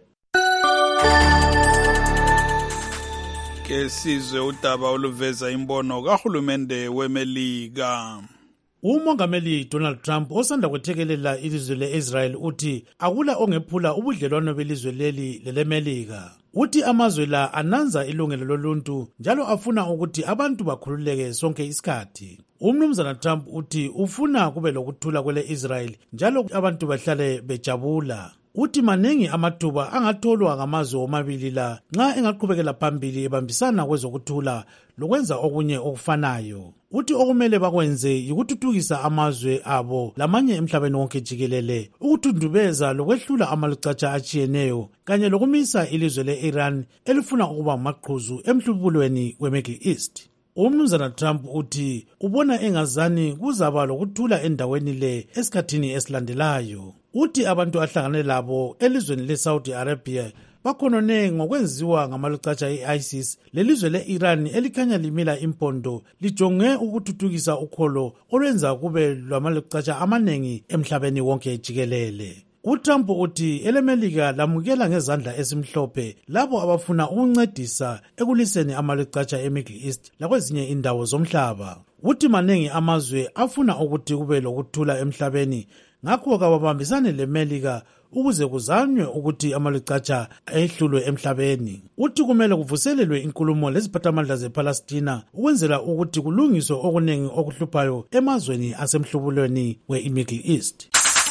Ke sizwe udaba oluveza imbono kahulumende weMelika. Umongameli Donald Trump osanda kwethekelela ilizwe le-Israel uthi akula ongephula ubudlelwano belizwe leli lelemelika. Uthi amazwe la ananza ilungelo loluntu njalo afuna ukuthi abantu bakhululeke sonke isikhathi. Umnumzana Trump uthi ufuna kube lokuthula kwele-Israel njalo abantu bahlale bejabula. Uthi maningi amathuba angatholwa ngamazwe omabili la nxa engaqhubekela phambili ebambisana kwezokuthula lokwenza okunye okufanayo. Uthi okumele bakwenze yikuthuthukisa amazwe abo lamanye emhlabeni wonke jikelele, ukuthundubeza lokwehlula amalucatsha achiyeneyo kanye lokumisa ilizwe le-Iran elifuna ukuba maqhuzu emhlubulweni we-Middle East. umnumzana Trump uthi ubona engazani kuzaba lokuthula endaweni le esikhathini esilandelayo. Uthi abantu ahlangane labo elizweni le-Saudi Arabia bakhonone ngokwenziwa ngamalucatsha e-ISIS lelizwe le-Iran elikhanya limila impondo lijonge ukuthuthukisa ukholo olwenza kube lwamalucatsha amanengi emhlabeni wonke jikelele. UTrump uthi elemelika lamukela ngezandla esimhlophe labo abafuna ukuncedisa ekuliseni amalucatsha eMiddle East lakwezinye indawo zomhlaba. Uthi manengi amazwe afuna ukuthi kube lokuthula emhlabeni, ngakho kababambisane leMelika ukuze kuzanywe ukuthi amalucatsha ehlulwe emhlabeni. Uthi kumele kuvuselelwe inkulumo leziphathamandla zePalestina ukwenzela ukuthi kulungiswe okunengi okuhluphayo emazweni asemhlubulweni we-Middle East.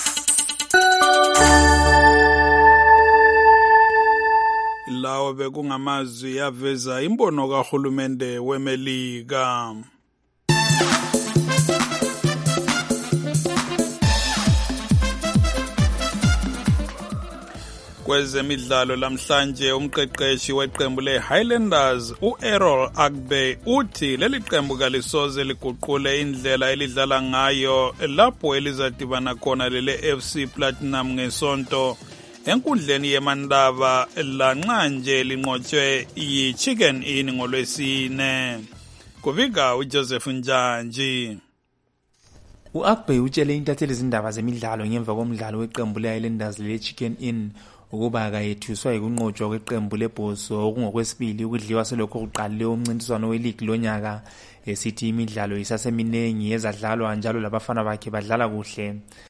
Lawo bekungamazwi yaveza imbono kahulumende weMelika. Kwezemidlalo lamhlanje umqeqeshi weqembu le-Highlanders u-Errol Agbe uthi leli qembu kalisoze liguqule indlela elidlala ngayo lapho elizadibana khona lele-FC Platinum ngesonto enkundleni yemandaba lanxa nje linqotshwe yi-Chicken Inn ngolwesine. Kuvika uJoseph Njanji. U-Agbe utshele intatheli izindaba zemidlalo ngemva komdlalo weqembu le-Highlanders le-Chicken Inn ukuba akayethuswa yikunqotshwa kweqembu lebhoso okungokwesibili ukudliwa selokho kuqalile umncintiswano weligi lonyaka, esithi imidlalo isaseminengi ezadlalwa njalo labafana bakhe badlala kuhle.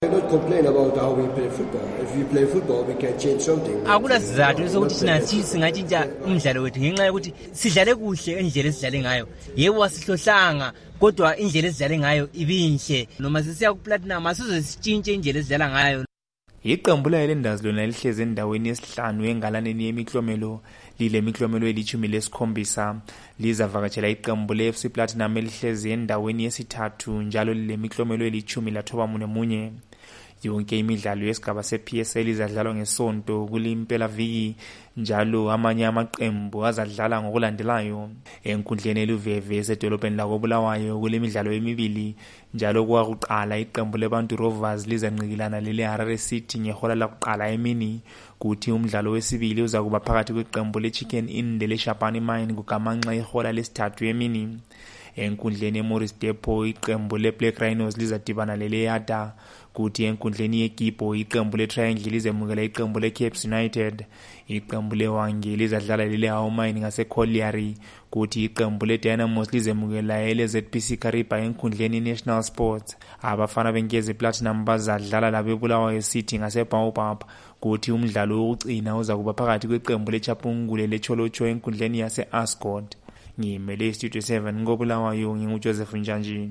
Akula sizathu sokuthi thina singatshintsha umdlalo wethu ngenxa yokuthi sidlale kuhle endlela esidlale ngayo. Yebo asihlohlanga kodwa indlela esidlale ngayo ibinhle, noma sisiya ku-Platinum asizo sitshintshe indlela esidlala ngayo. Iqembu le-Highlanders lona lihleze endaweni yesihlanu engalaneni yemiklomelo, lile miklomelo eli-17 lizavakatshela iqembu le-FC Platinum elihleze endaweni yesithathu njalo lile miklomelo eli-11. Yonke imidlalo yesigaba se-PSL izadlalwa ngesonto kulimpela viki njalo amanye amaqembu azadlala ngokulandelayo. Enkundleni eluveve esedolobheni lakoBulawayo kulemidlalo emibili njalo kwakuqala iqembu leBantu Rovers lizancikilana lele-Harare City ngehola lakuqala emini, kuthi umdlalo wesibili uzakuba phakathi kweqembu le-Chicken Inn lele-Shabani Mine kugamanxa ihola lesithathu emini. Enkundleni eMorris Depot iqembu le-Black Rhinos lizadibana lele-Yada, kuthi enkundleni yeGibo iqembu le-Triangle lizemukela iqembu le-Caps United. Iqembu le-Hwange lizadlala lele-How Mine ngase-Colliery, kuthi iqembu le-Dynamos lizemukela ele-ZPC Kariba enkundleni National Sports. Abafana benkezi Platinum bazadlala labeBulawayo City ngase-Baobab, kuthi umdlalo wokucina uzakuba phakathi kweqembu le-Chapungule le-Cholocho enkundleni yase-Ascot. Ngimele Studio 7 ngoBulawayo nginguJoseph Njanji.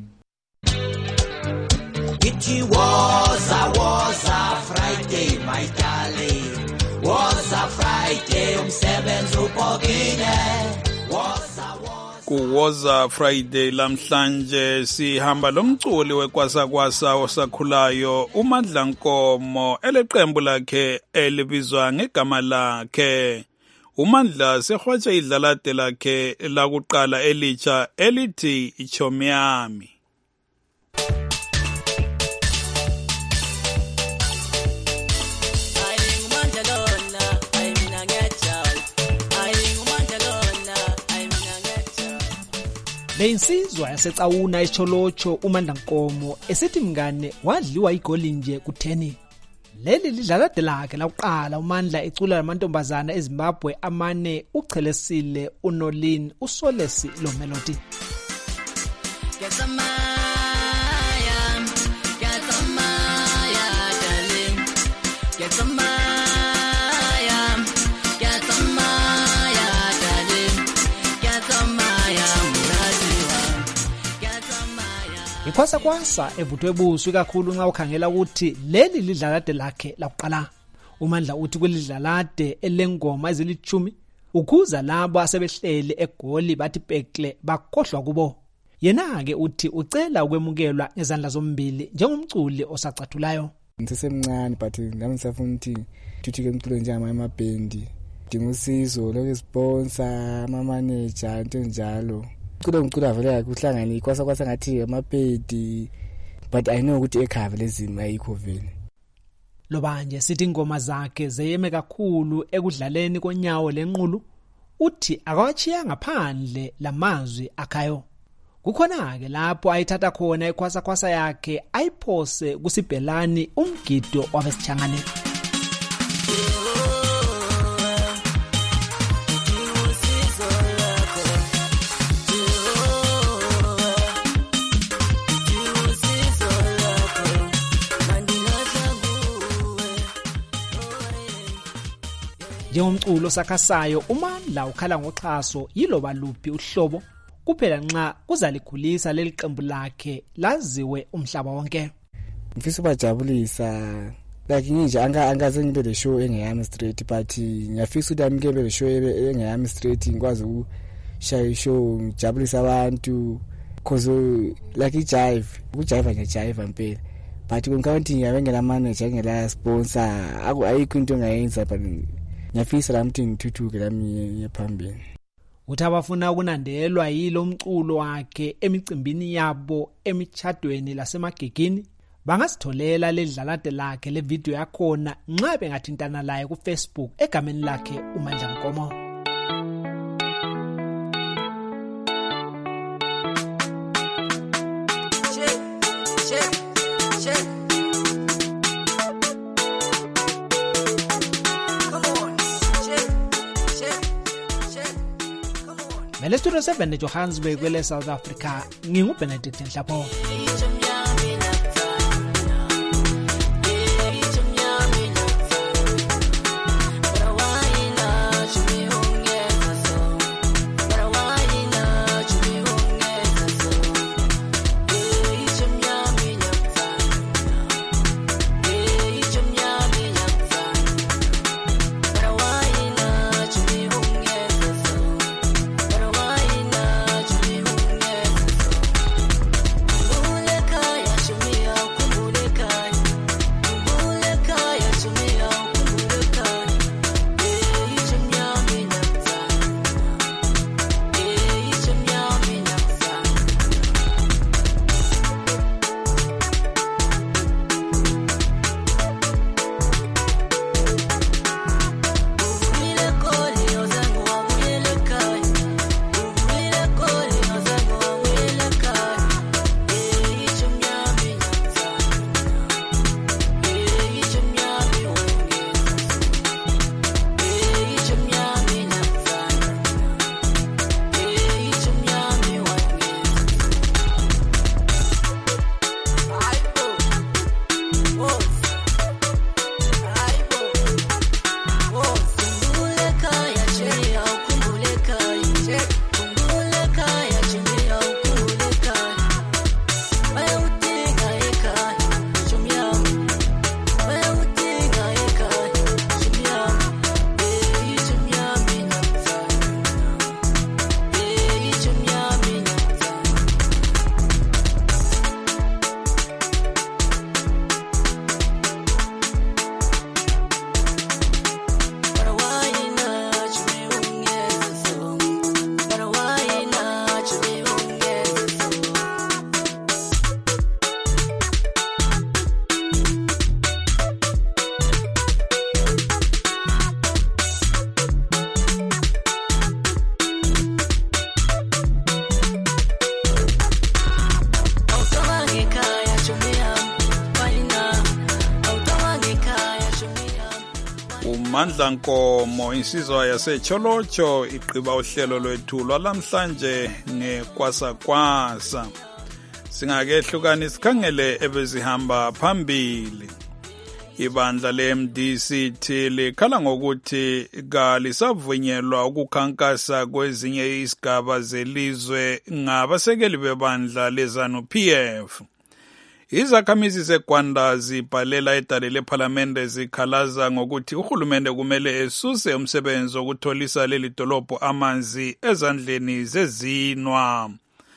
It was a Friday, my darling. Was a Friday, umsebenzi upokile. Kuwoza Friday lamhlanje sihamba lomculi wekwasa osakhulayo uMandla Nkomo eleqembu lakhe elibizwa ngegama lakhe. uMandla sehwatsha idlalade lakhe lakuqala elitsha elithi ichomi yami. Leyinsizwa yasecawuna eCholocho uMandla Nkomo esithi mngane wadliwa igoli nje ku10. Leli lidlalade lakhe lakuqala uMandla ecula lamantombazana eZimbabwe amane uChelesile, uNolin, uSolesi lo Melody. Ikwasa evuthwe ebuso kakhulu nxa ukhangela ukuthi leli lidlalade lakhe lakuqala. uMandla uthi kulidlalade elengoma ezili10 ukhuza labo asebehlele egoli bathi pekle bakhohlwa kubo. Yena ke uthi ucela ukwemukelwa ngezandla zombili njengomculi osacathulayo. Ngisemncane but ngami ngisafuna ukuthi thuthike umculo njama emabhendi. Dingusizo lokho sponsor ama manager into njalo. Kulo vele kuhlangana kwasa ngathi amapedi, but I know ukuthi ekhava lezimo ayikho vele. Lobanje sithi ingoma zakhe zeyeme kakhulu ekudlaleni konyawo lenqulu, uthi akawachiya ngaphandle lamazwi akhayo. Kukhona ke lapho ayithatha khona ikhwasa yakhe ayiphose kusibhelani umgido wabesithangane. Njengomculo sakhasayo uMandla ukhala ngoxhaso yiloba luphi uhlobo kuphela nxa kuzalikhulisa leli qembu lakhe laziwe umhlaba wonke. Mfisa bajabulisa like nje angaze ngibe le show engeyami straight, but ngiyafisa ukuthi amkebe le show engeyami straight ngikwazi ukushaya show ngijabulisa abantu cause like ijive ngiyajive impela, but kunkaunting yabengela manager ngela sponsor ayikho into ngayenza, but ngiyafisa lamthi ngithuthuke lami yephambili. Uthi abafuna ukunandelwa yilo mculo wakhe emicimbini yabo emichadweni lasemagigini bangasitholela ledlalade lakhe le video yakhona nxa bengathintana laye ku Facebook egameni lakhe uMandla Mkomo. Mele studio 7 eJohannesburg kwele South Africa nginguBenedict Nhlapho. uMandla Nkomo insizwa yaseCholocho iqhiba uhlelo lwethu lwalamhlanje ngekwasa singakehlukanisa sikhangele ebezihamba phambili. Ibandla leMDCT likhala ngokuthi kalisavunyelwa ukukhankasa kwezinye izigaba zelizwe ngabasekeli bebandla leZANU-PF. Izakhamizi zeGwanda zibhalela edale lePhalamende zikhalaza ngokuthi uhulumende kumele esuse umsebenzi wokutholisa leli dolobho amanzi ezandleni zezinwa.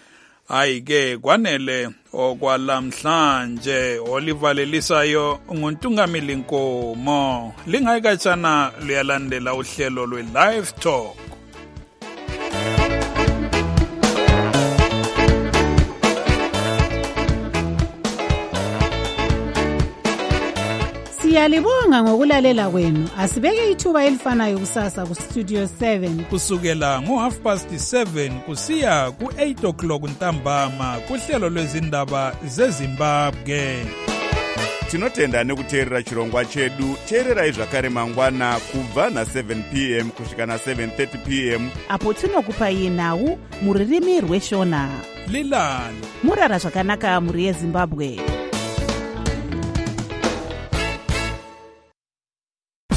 Ayike kwanele okwalamhlanje olivalelisayo nguNtungamili Nkomo. Lingayikatshana luyalandela uhlelo lwe Live Talk. Siyalibonga ngokulalela kwenu. Asibeke ithuba elifanayo kusasa ku Studio 7 kusukela ngo7:30 kusiya ku8:00 ntambama kuhlelo lwezindaba zeZimbabwe. Tinotenda nekuteerera chirongwa chedu. Teererai zvakare mangwana kubva na7 p.m. kusvika na7:30 p.m. apo tinokupai nhau muririmi rweshona. Lilani murara zvakanaka muri yeZimbabwe.